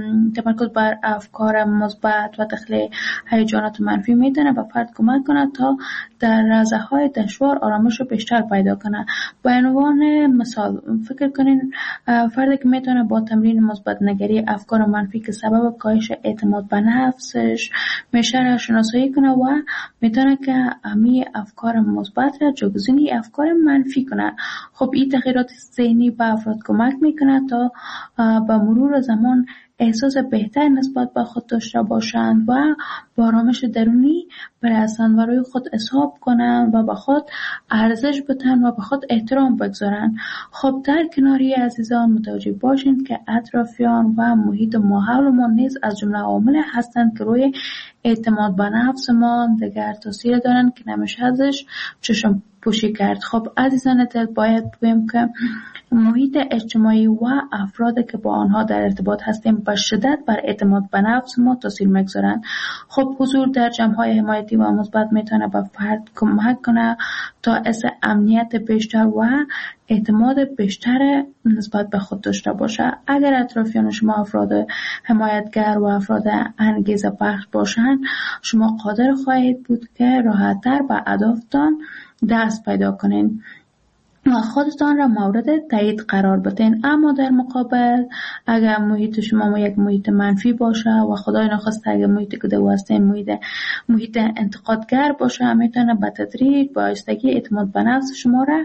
بر افکار مثبت و تخلیه هیجانات منفی میتونه به فرد کمک کنه تا در لحظه‌های دشوار آرامش رو بیشتر پیدا کنه. به عنوان مثال فکر کنین فردی که میتونه با تمرین مثبت نگری افکار منفی که سبب کاهش اعتماد به نفسش میشه را شناسایی کنه و میتونه که همین افکار مثبت را جایگزین افکار منفی کنه. خب این تغییرات ذهنی به افراد کمک میکنه تا با مرور زمان احساس بهتر نسبت به خود داشته باشند و با آرامش درونی برسند و روی خود حساب کنند و به خود ارزش بدن و به خود احترام بگذارند. خب در کناری عزیزان متوجه باشید که اطرافیان و محیط ما حولمان نیز از جمله عوامل هستند که روی اعتماد به نفس ما دیگر تاثیر دارند که نمیشه ازش چشم پوشی کرد. خب عزیزان دل، باید بگویم که محیط اجتماعی و افرادی که با آنها در ارتباط هستیم به شدت بر اعتماد به نفس ما تاثیر میگذارند. خب حضور در جمع‌های حمایتی و مثبت میتونه به فرد کمک کنه تا حس امنیت بیشتر و اعتماد بیشتر نسبت به خود داشته باشه. اگر اطرافیان شما افراد حمایتگر و افراد انگیزه بخش باشند، شما قادر خواهید بود که راحت‌تر به اهدافتان دست پیدا کنین و خودتان را مورد تایید قرار بدین. اما در مقابل اگر محیط شما یک محیط منفی باشه و خدای نخواسته اگر محیط که دو هستین محیط انتقادگر باشه، میتونه به تدریج با آهستگی اعتماد به نفس شما را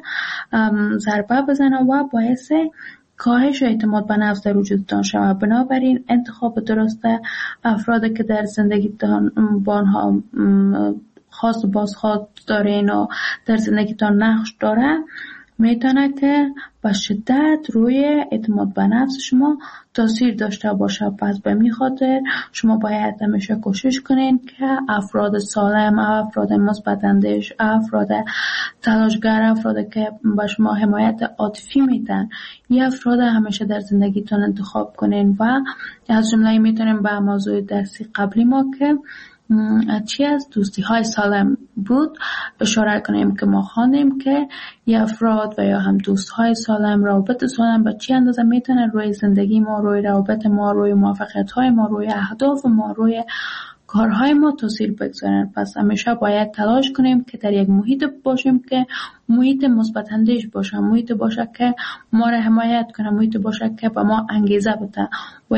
ضربه بزنه و باعث کاهش اعتماد به نفس در وجودتان شود. بنابراین انتخاب درست افرادی که در زندگیتان با آنها خاص و بازخواد دارین و در زندگیتان نقش داره میتونه که به شدت روی اعتماد به نفس شما تاثیر داشته باشه. پس به می خاطر شما باید همیشه کوشش کنین که افراد سالم، افراد مثبت اندیش، افراد تلاشگر، افراد که به شما حمایت عاطفی میدن، این افراد همیشه در زندگیتون انتخاب کنین و از جمله میتونیم به موضوع درسی قبلی ما که چی از دوستی های سالم بود اشاره کنیم که ما خواندیم که یا افراد و یا هم دوست های سالم، روابط سالم به چی اندازه میتونه روی زندگی ما، روی روابط ما، روی موفقیت های ما، روی اهداف ما، روی کارهای ما تاثیر بگذارن. پس همیشه باید تلاش کنیم که در یک محیط باشیم که محیط مثبت اندیش باشه، محیط باشه که ما را حمایت کنه، محیط باشه که به ما انگیزه بده و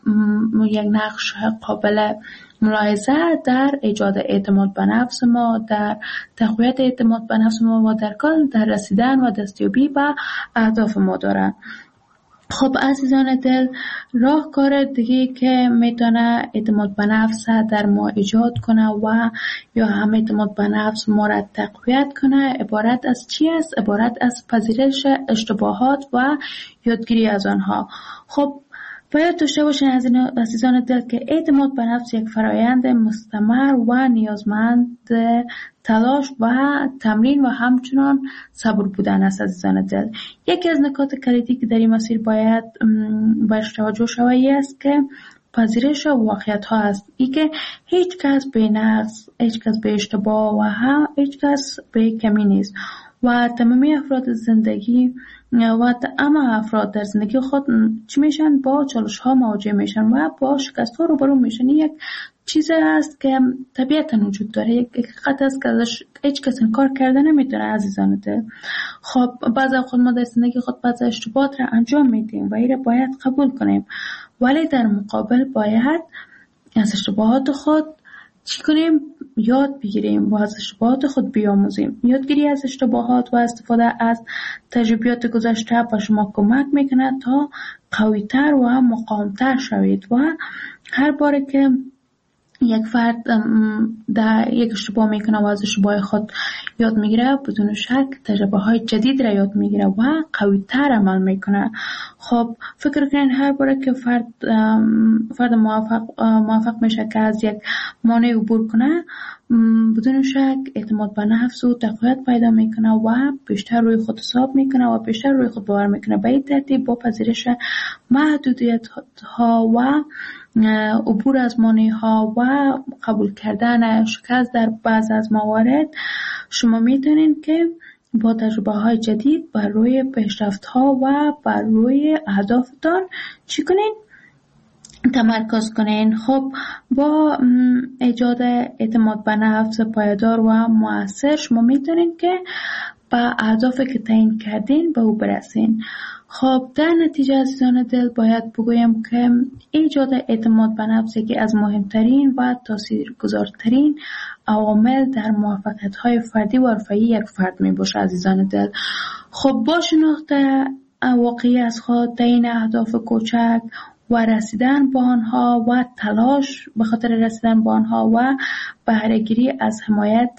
یک نقش قابل ملاحظه در ایجاد اعتماد به نفس ما، در تقویت اعتماد به نفس ما و در کل در رسیدن و دستیابی به اهداف ما دارن. خب عزیزان دل، راهکار دیگه که میتونه اعتماد به نفس در ما ایجاد کنه و یا هم اعتماد به نفس ما را تقویت کنه عبارت از چی است؟ عبارت از پذیرش اشتباهات و یادگیری از آنها. خب باید داشته باشین عزیزان دل که اعتماد به نفس یک فرایند مستمر و نیازمند تلاش و تمرین و همچنان صبر بودن است. عزیزان دل، یکی از نکات کلیدی که در این مسیر باید بهش توجه شود است که پذیرش واقعیت ها است. ای که هیچ کس به نقص، هیچ کس به اشتباه و هیچ کس به کمی نیست و تمامی افراد زندگی و اما افراد در زندگی خود چی میشن؟ با چالش ها مواجه میشن و با شکست ها روبرو میشن. یک چیز است که طبیعتا وجود داره، یک حقیقت است که ازش هیچ کس انکار کرده نمیتونه عزیزان دل. خب بعضی خود ما در زندگی خود بعضی اشتباهات را انجام میدیم و این را باید قبول کنیم، ولی در مقابل باید از اشتباهات خود چی کنیم؟ یاد بگیریم و از اشتباهات خود بیاموزیم. یادگیری از اشتباهات و استفاده از تجربیات گذشته به شما کمک میکنه تا قوی‌تر و مقاوم‌تر شوید و هر باره که یک فرد در یک اشتباه میکنه و از اشتباه خود یاد میگیره، بدون شک تجربه های جدید را یاد میگیره و قوی‌تر عمل میکنه. خب فکر کنین هر باره که فرد موفق میشه که از یک مانع عبور کنه، بدون شک اعتماد به نفس و تقویت پیدا میکنه و بیشتر روی خود حساب میکنه و بیشتر روی خود باور میکنه. به این ترتیب با پذیرش محدودیت ها و عبور از مانع ها و قبول کردن شکست در بعض از موارد، شما میتونین که با تجربه های جدید بر روی پیشرفت ها و بر روی اهدافتان چی کنین؟ تمرکز کنین. خب با ایجاد اعتماد به نفس پایدار و مؤثر شما میتونین که با اهدافی که تعیین کردین به او برسین. خب در نتیجه عزیزان دل باید بگویم که ایجاد اعتماد به نفس یکی از مهمترین و تاثیرگذارترین عوامل در موفقیت‌های فردی و حرفه‌ای یک فرد میباشه عزیزان دل. خب با شناخت واقعی از خود، تعیین اهداف کوچک و رسیدن به آنها و تلاش به خاطر رسیدن به آنها و بهره‌گیری از حمایت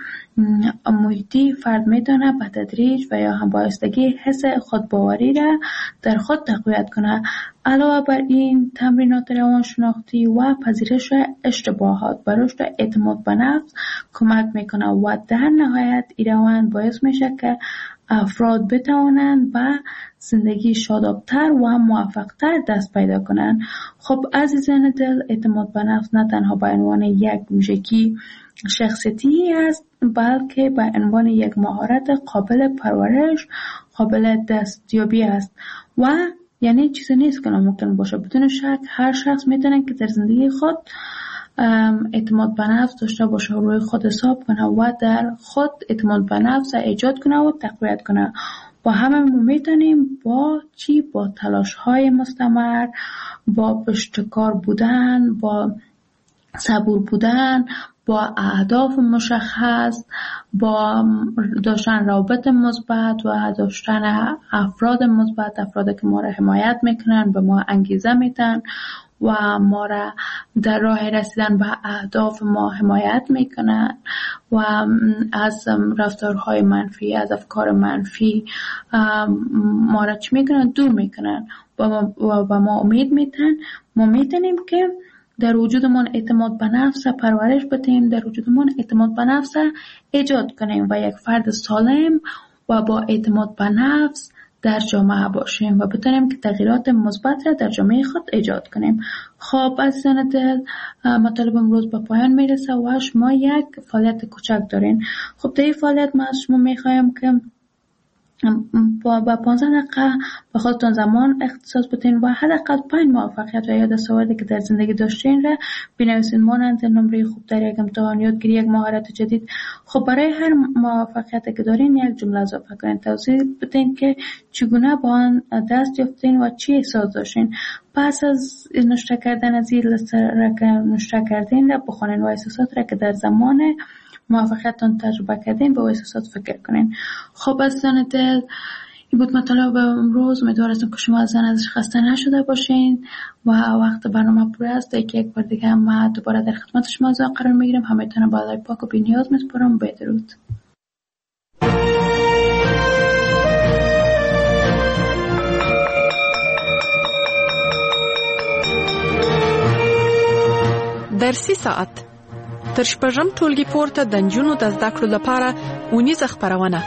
محیطی، فرد میتونه به تدریج و یا هم بایستگی حس خودباوری را در خود تقویت کنه. علاوه بر این تمرینات روانشناختی و پذیرش اشتباهات به رشد اعتماد به نفس کمک میکنه و در نهایت این روان باعث میشه که افراد بتوانند به زندگی شادابتر و موفقتر دست پیدا کنند. خب عزیزان دل، اعتماد به نفس نه تنها به عنوان یک ویژگی شخصیتی است، بلکه به عنوان یک مهارت قابل پرورش، قابل دستیابی است و یعنی چیزی نیست که ناممکن باشه. بدون شک هر شخص میتونه که در زندگی خود اعتماد به نفس داشته باشه و روی خود حساب کنه و در خود اعتماد به نفس ایجاد کنه و تقویت کنه. و همه ما میتونیم با تلاش های مستمر، با پشتکار بودن، با صبور بودن، با اهداف مشخص، با داشتن روابط مثبت و داشتن افراد مثبت، افرادی که ما را حمایت میکنن، به ما انگیزه میدن و ما را در راه رسیدن به اهداف ما حمایت میکنن و از رفتارهای منفی، از افکار منفی ما را چی میکنن؟ دور میکنن و ما امید میدن. ما میتونیم که در وجودمون اعتماد به نفس پرورش بدیم، در وجودمون اعتماد به نفس ایجاد کنیم و یک فرد سالم و با اعتماد به نفس در جامعه باشیم و بتونیم که تغییرات مثبت را در جامعه خود ایجاد کنیم. خب عزیزان دل، مطالب امروز به پایان میرسه و شما یک فعالیت کوچک دارین. خب در این فعالیت ما از شما میخوایم که با 15 دقیقه به خودتون زمان اختصاص بدین و حداقل 5 موفقیت و یا دستاوردی که در زندگی داشتین را بنویسین، مانند نمره خوب در یک امتحان، یادگیری یک مهارت جدید. خب برای هر موفقیتی که دارین یک جمله اضافه کنین، توضیح بدین که چگونه با آن دست یافتین و چی احساس داشتین. پس از نوشته کردن از این لیست را که نوشته کردین را بخونین و احساسات را که در زمان موفقیتتان تجربه کردین به احساسات فکر کنین. خب عزیزان دل، این بود مطالب امروز. امیدوارم که شما ازش خسته نشده باشین و وقت برنامه پر است. یک بار دیگه ما دوباره در خدمت شما قرار میگیرم. همتون با خدای پاک و بی‌نیاز میسپارم. بدرود. در 3 ساعت تر شپږم ټولګي پورته د نجونو د زده کړو لپاره اونیزه خپرونه.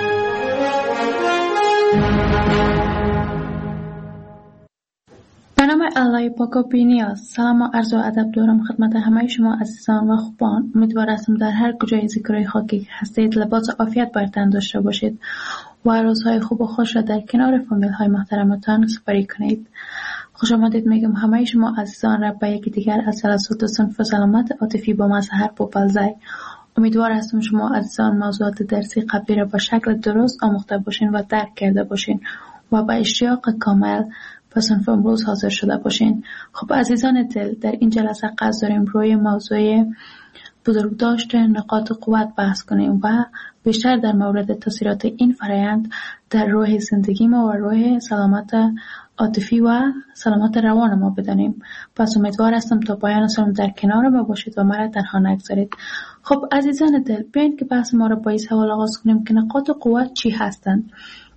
به نام الله پاک و بی‌نیاز. سلام و عرض و ادب دارم خدمت همه شما عزیزان و خوبان. امیدوارم در هر کجای زیکرای خاکی که هستید لباس عافیت بر تن داشته باشید و روزهای خوب و خوش را در کنار فامیل های محترمتان سپری کنید. خوش آمدید میگم همه شما عزیزان را به یکی دیگر از جلسات صنف سلامت عاطفی با مظهر پوپلزای. امیدوار هستم شما عزیزان موضوعات درسی قبلی را به شکل درست آموخته باشین و درک کرده باشین و با اشتیاق کامل به صنف امروز حاضر شده باشین. خب عزیزان دل، در این جلسه قصد داریم روی موضوع بزرگداشت نقاط قوت بحث کنیم و بیشتر در مورد تاثیرات این فرآیند در روح زندگی ما و روح سلامت عاطفی و سلامت روان ما بدانیم. پس امیدوار هستم تا پایان سالم در کنار ما باشید و مرا تنها نگذارید. خب عزیزان دل، بیاین که بحث ما را با این سوال آغاز کنیم که نقاط قوت چی هستند؟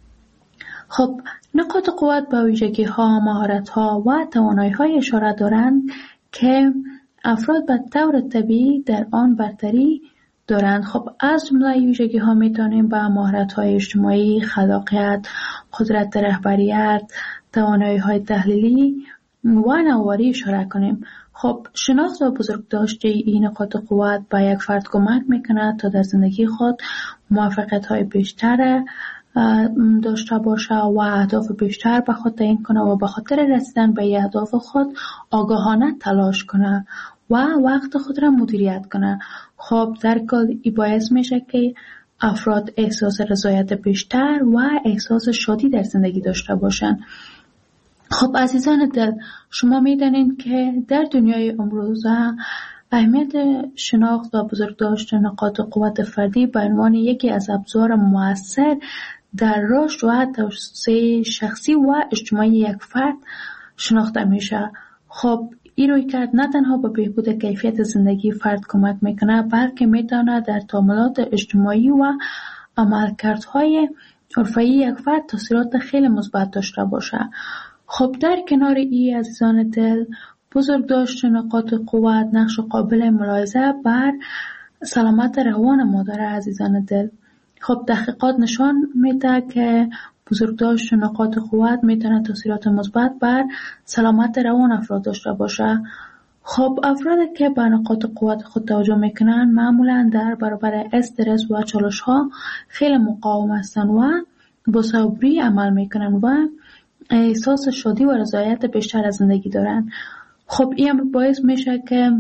خب نقاط قوت به ویژگی ها، مهارت ها و توانایی های اشاره دارند که افراد به طور طبیعی در آن برتری دارند. خب از جمله ویژگی ها میتونیم به مهارت های اجتماعی، خلاقیت، قدرت رهبریت، توانایی های تحلیلی و نوآوری اشاره کنیم. خب شناخت و بزرگداشت این نقاط قوت به یک فرد کمک میکنه تا در زندگی خود موفقیت های بیشتر داشته باشه و اهداف بیشتر به خود تعیین کنه و به خاطر رسیدن به اهداف خود آگاهانه تلاش کنه و وقت خود را مدیریت کنه. خب در کل این باعث میشه که افراد احساس رضایت بیشتر و احساس شادی در زندگی داشته باشن. خب عزیزان دل، شما میدانید که در دنیای امروزه اهمیت شناخت و بزرگداشت نقاط قوت فردی به عنوان یکی از ابزار مؤثر در رشد و توسعه شخصی و اجتماعی یک فرد شناخته میشه. خب این رویکرد نه تنها به بهبود کیفیت زندگی فرد کمک میکنه، بلکه میتونه در تعاملات اجتماعی و عملکردهای حرفه‌ای یک فرد تاثیرات خیلی مثبت داشته باشه. خب در کنار این عزیزان دل، بزرگداشت نقاط قوت نقش قابل ملاحظه بر سلامت روان ما داره عزیزان دل. خب تحقیقات نشان میده که بزرگداشت نقاط قوت میتونه تاثیرات مثبت بر سلامت روان افراد داشته باشه. خب افرادی که به نقاط قوت خود توجه میکنن معمولا در برابر استرس و چالش ها خیلی مقاوم هستن و با صبری عمل میکنن و احساس شادی و رضایت بیشتر از زندگی دارن. خب این باعث میشه که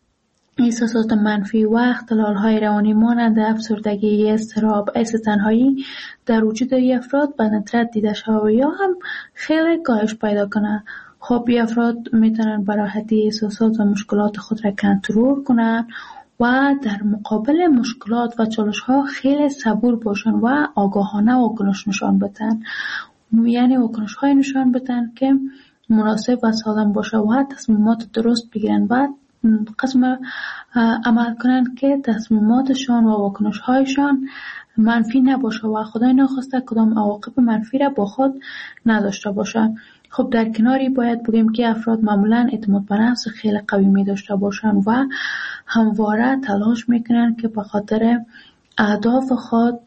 احساسات منفی و اختلال‌های روانی مانند افسردگی، اضطراب، حس تنهایی در وجود افراد به ندرت دیده شود و یا هم خیلی کاهش پیدا کنه. خب این افراد میتونن به راحتی احساسات و مشکلات خود را کنترل کنن و در مقابل مشکلات و چالش‌ها خیلی صبور باشن و آگاهانه واکنش نشان بدن. یعنی واکنش‌های نشان بدن که مناسب و سالم باشه و تصمیمات درست بگیرن و قسم عمل کنن که تصمیماتشان و واکنش‌هایشان منفی نباشه و خدای ناخواسته کدام عواقب منفی را با خود نداشته باشه. خب در کناری باید بگیم که افراد معمولاً اعتماد به نفس خیلی قوی می داشته باشن و همواره تلاش میکنن که به خاطر اهداف خود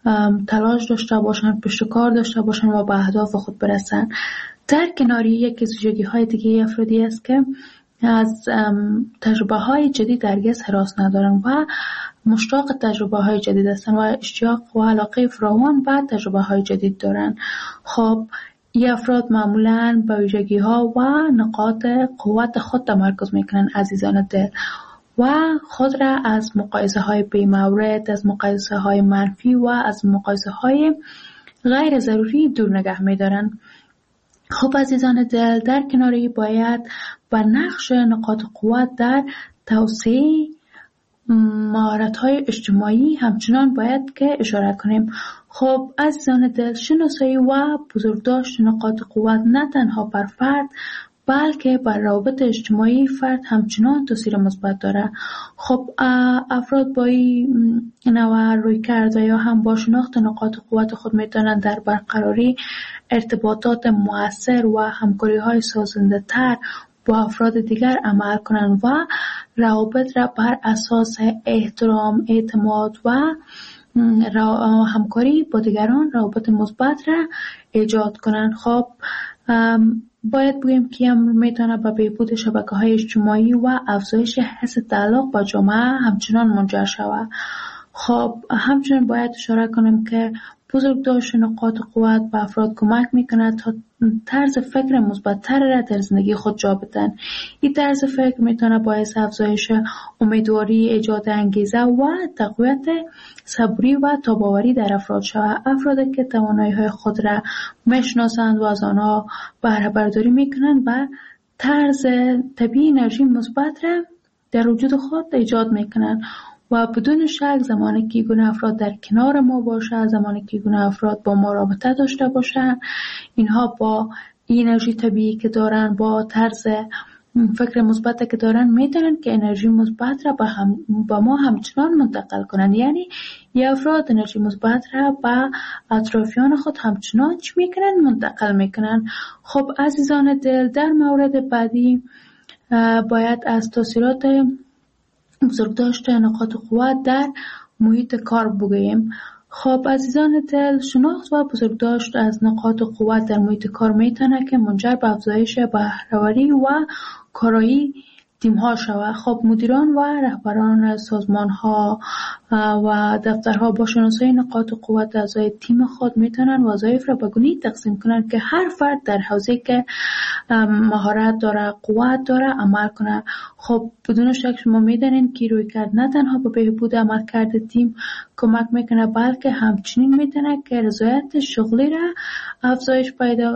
تلاش داشته باشن، پشت کار داشته باشن و به اهداف خود برسن. در کناری یکی از ویژگی‌های دیگه افرادی است که از تجربه‌های جدید هرگز هراس ندارن و مشتاق تجربه‌های جدید هستن و اشتیاق و علاقه فراوان به تجربه‌های جدید دارن. خب این افراد معمولاً به ویژگی‌ها و نقاط قوت خود تمرکز میکنن عزیزان دل و خود را از مقایسه‌های بی‌مورد، از مقایسه‌های منفی و از مقایسه‌های غیر ضروری دور نگه می‌دارن. خب عزیزان دل، در کناری باید بر نقش نقاط قوت در توسعه مهارت‌های اجتماعی همچنان باید که اشاره کنیم. خب عزیزان دل، شناسایی و بزرگداشت نقاط قوت نه تنها بر فرد بلکه بر روابط اجتماعی فرد همچنان تاثیر مثبت داره. خب افراد با این نوع رویکرد یا هم با شناخت نقاط قوت خود میتونن در برقراری ارتباطات مؤثر و همکاری‌های سازنده تر با افراد دیگر عمل کنند و روابط را بر اساس احترام، اعتماد و همکاری با دیگران روابط مثبت را ایجاد کنند. خب باید بگیم که امر میتونه به بهبود شبکه‌های اجتماعی و افزایش حس تعلق با جامعه همچنان منجر شود. خب همچنان باید اشاره کنیم که بزرگداشت نقاط قوت به افراد کمک میکنه تا طرز فکر مثبت‌تر را در زندگی خود جا بدن. این طرز فکر میتونه باعث افزایش امیدواری، ایجاد انگیزه و تقویت صبوری و تاب‌آوری در افراد شود. افرادی که توانایی‌های خود را میشناسند و از آنها بهره برداری میکنند و طرز طبیعی انرژی مثبت را در وجود خود ایجاد میکنند و بدون شک زمانی که گونه افراد در کنار ما باشه، زمانی که گونه افراد با ما رابطه داشته باشن، اینها با انرژی طبیعی که دارن، با طرز فکر مثبت که دارن، میتونن که انرژی مثبت را با ما همچنان منتقل کنن. یعنی یه افراد انرژی مثبت را با اطرافیان خود همچنان چی میکنن؟ منتقل میکنن. خب عزیزان دل، در مورد بعدی باید از تاثیرات بزرگداشت نقاط قوت در محیط کار بگوییم. خب عزیزان دل، شناخت و بزرگداشت از نقاط قوت در محیط کار میتونه که منجر به افزایش بهره‌وری و کارایی تیم‌ها شود. خب مدیران و رهبران سازمان‌ها و دفترها با شناسایی نقاط قوت اعضای تیم خود میتونن وظایف را به گونه‌ای تقسیم کنند که هر فرد در حوزه‌ای که مهارت داره، قوت داره عمل کنه. خب بدون شک شما میدونین که رویکرد نه تنها به بهبود عملکرد تیم کمک میکنه بلکه همچنین میتونه که رضایت شغلی را افزایش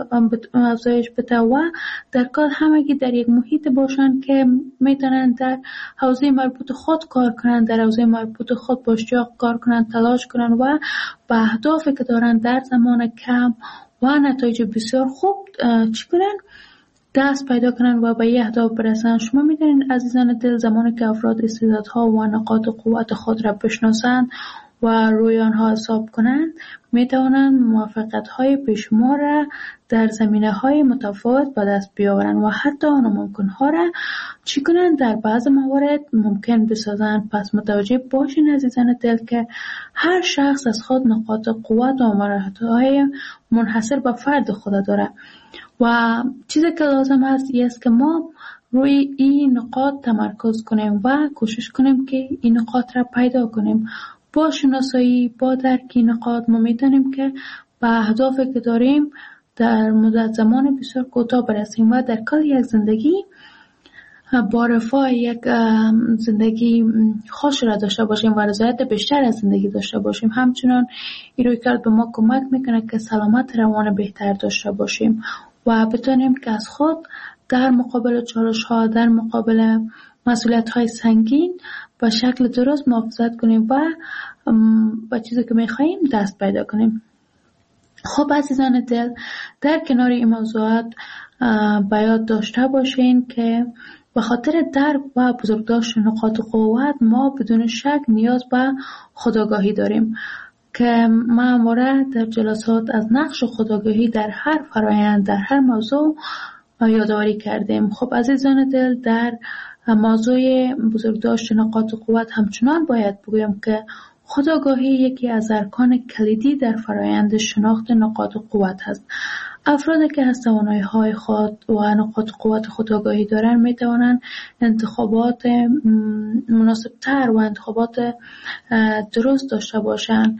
بده و در کل همگی در یک محیط باشن که میتونن در حوزه مربوط خود کار کنن، در حوزه مربوط خود با اشتیاق کار کنن، تلاش کنن و به اهدافی که دارن در زمان کم و نتایج بسیار خوب چی کنن؟ دست پیدا کنن و به یه اهداف برسن. شما میدونین عزیزان دل، زمانی که افراد استعدادها و نقاط قوت خود را بشناسند و روی آنها حساب کنند، میتوانند موفقیت‌های بیشمار را در زمینه‌های متفاوت به دست بیاورند و حتی ناممکن‌ها را چی کنند؟ در بعض موارد ممکن بسازند. پس متوجه باشین عزیزان دل که هر شخص از خود نقاط قوت و مهارت‌های منحصر به فرد خود داره و چیزی که لازم است که ما روی این نقاط تمرکز کنیم و کوشش کنیم که این نقاط را پیدا کنیم. با شناسایی، با درک نقاط ما میتونیم که به اهدافی که داریم در مدت زمان بسیار کوتاه برسیم و در کل یک زندگی با رفاه، یک زندگی خوش را داشته باشیم و رضایت بیشتر از زندگی داشته باشیم. همچنان این رویکرد به ما کمک میکنه که سلامت روان بهتر داشته باشیم و بتونیم که از خود در مقابل چالش‌ها، در مقابل مسئولیت‌های سنگین به شکل درست محافظت کنیم و با چیزی که می‌خوایم دست پیدا کنیم. خب عزیزان دل، در کنار این موضوعات باید داشته باشین که به خاطر درک و بزرگداشت نقاط قوت ما بدون شک نیاز به خودآگاهی داریم که ما همواره در جلسات از نقش خودآگاهی در هر فرآیند، در هر موضوع یادآوری کردیم. خب عزیزان دل، در موضوع بزرگداشت نقاط قوت همچنان باید بگویم که خودآگاهی یکی از ارکان کلیدی در فرایند شناخت نقاط قوت است. افرادی که از توانایی‌های خود و نقاط قوت خودآگاهی دارند می توانند انتخابات مناسب‌تر و انتخابات درست داشته باشند.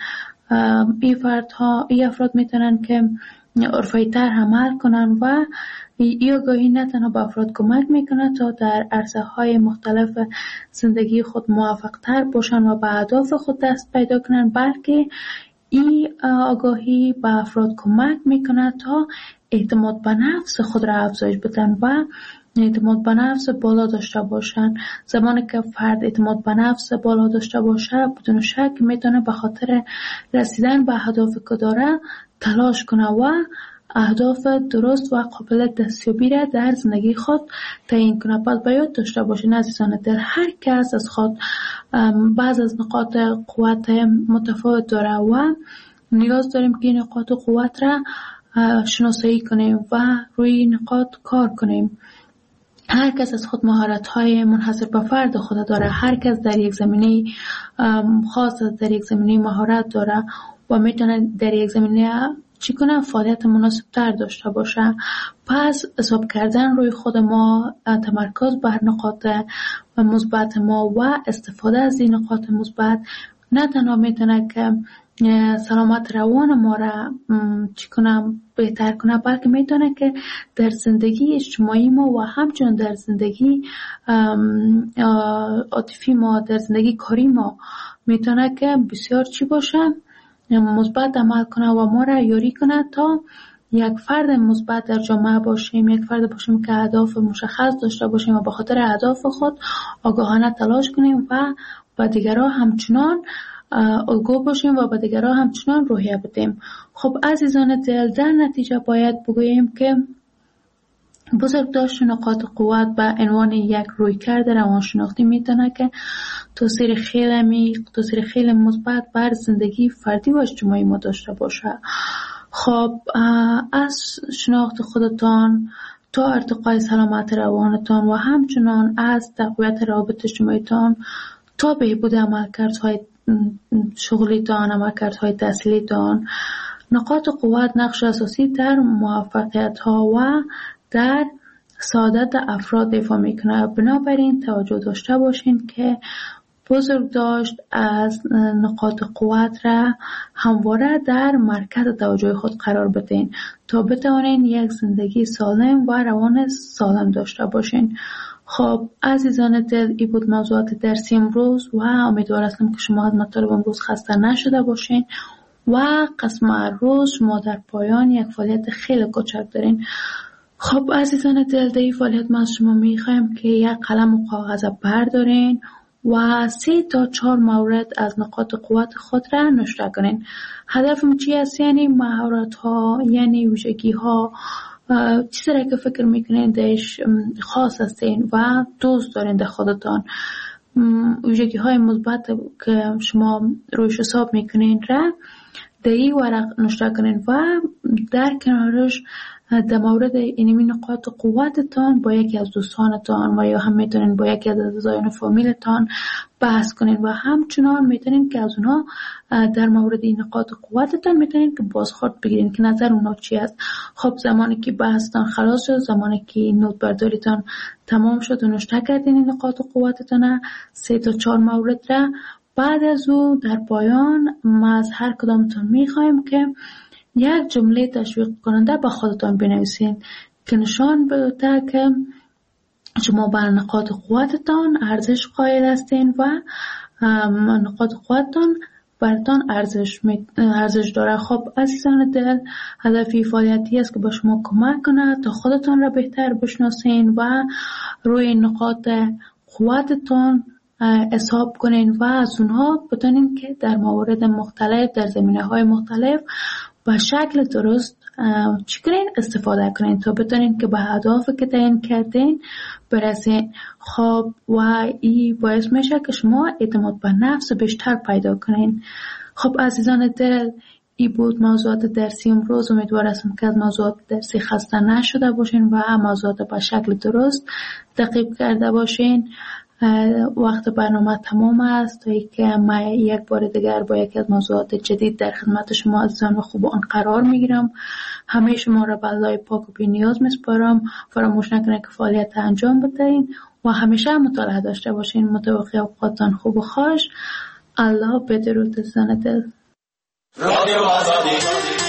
این افراد می توانند که حرفه‌ای‌تر عمل کنند و این آگاهی نه تنها به افراد کمک میکنه تا در عرصه‌های مختلف زندگی خود موفق‌تر باشند و به اهداف خود دست پیدا کنند، بلکه این آگاهی به افراد کمک میکنه تا اعتماد به نفس خود را افزایش بدن و اعتماد به نفس بالا داشته باشند. زمانی که فرد اعتماد به نفس بالا داشته باشه، بدون شک میتونه به خاطر رسیدن به اهدافی که داره تلاش کنه و اهداف درست و قابل دستیابی را در زندگی خود تعیین کنه. پس باید داشته باشین عزیزان دل، هر کس از خود بعض از نقاط قوت متفاوت داره و نیاز داریم که نقاط قوت را شناسایی کنیم و روی نقاط کار کنیم. هر کس از خود مهارت‌های منحصر به فرد خود داره، هر کس در یک زمینه خاص در یک زمینه مهارت داره و میتونه در یک زمینه چی کنه فعالیت مناسب تر داشته باشه. پس حساب کردن روی خود ما، تمرکز بر نقاط مثبت ما و استفاده از این نقاط مثبت نه تنها میتونه که سلامت روان ما را چی کنه بهتر کنه، بلکه میتونه که در زندگی اجتماعی ما و همچنین در زندگی عاطفی ما، در زندگی کاری ما میتونه که بسیار چی باشه، مثبت عمل کنه و ما را یاری کنه تا یک فرد مثبت در جامعه باشیم، یک فرد باشیم که اهداف مشخص داشته باشیم و به خاطر اهداف خود آگاهانه تلاش کنیم و به دیگران همچنان الگو باشیم و به دیگران همچنان روحیه بدیم. خب عزیزان دل، در نتیجه باید بگوییم که بزرگداشت نقاط قوت به عنوان یک رویکرد روانشناختی میتونه که تاثیر خیلی عمیق، تاثیر خیلی مثبت بر زندگی فردی و اجتماعی ما داشته باشه. خب از شناخت خودتان تا ارتقای سلامت روانتان و همچنان از تقویت روابط اجتماعیتان تا بهبود عملکردهای شغلیتان، عملکردهای تحصیلیتان، نقاط قوت نقش اساسی در موفقیت‌ها و در سعادت افراد ایفا میکنه. بنابراین توجه داشته باشین که بزرگداشت از نقاط قوت را همواره در مرکز توجه خود قرار بدین تا بتوانین یک زندگی سالم و روان سالم داشته باشین. خب عزیزان دل، این بود موضوعات درسی امروز و امیدوار هستم که شما از مطالب امروز خسته نشده باشین و قسم روز شما در پایان یک فعالیت خیلی کوچک دارین. خب عزیزان دل، در این فعالیت ما از شما میخوایم که یک قلم و کاغذ بردارین و 3 تا 4 مورد از نقاط قوت خود را نوشته کنین. هدفم چی است؟ یعنی مهارت ها، یعنی ویژگی ها، چیزی را که فکر میکنین درش خاص هستین و دوست دارین در خودتان، ویژگی های مثبت که شما رویش حساب میکنین را در این ورق نوشته کنین و در کنارش در مورد اینمی نقاط قوتتان با یکی از دوستانتان و یا هم میتونین با یکی از اعضایان فامیلتان بحث کنین و همچنان میتونین که از اونها در مورد این نقاط قوتتان میتونین که بازخورد بگیرین که نظر اونها چی است. خب زمانی که بحثتان خلاص شد، زمانی که نوت برداریتان تمام شد و نوشته کردین این نقاط قوتتان 3 تا 4 مورد را، بعد از او در پایان ما از هر کدامتان میخوایم که یک جمله تشویق کننده به خودتان بنویسین که نشان بده که شما بر نقاط قوتتان ارزش قائل هستین و نقاط قوتتان براتان ارزش داره. خب عزیزان دل، هدفی فعالیتی است که با شما کمک کنه تا خودتان را بهتر بشناسین و روی نقاط قوتتان حساب کنین و از اونها بتونین که در موارد مختلف، در زمینه‌های مختلف با شکل درست چی کنین؟ استفاده کنین تا بتونین که به اهدافی که تعیین کردین برسین. خب و این باعث میشه که شما اعتماد به نفس بیشتر پیدا کنین. خب عزیزان دل، این بود موضوعات درسی امروز. امیدوار هستم که از موضوعات درسی خسته نشده باشین و موضوعات به شکل درست تعقیب کرده باشین. وقت برنامه تمام است تا اینکه من یک بار دیگر با یکی از موضوعات جدید در خدمت شما عزیزان و خوبان قرار میگیرم. همه شما را به الله پاک و بی‌نیاز میسپارم. فراموش نکنید که فعالیت انجام بدهید و همیشه مطالعه داشته باشین. متوقع اوقاتتان خوب و خوش. الله بدرود زن دل. رادیو آزادی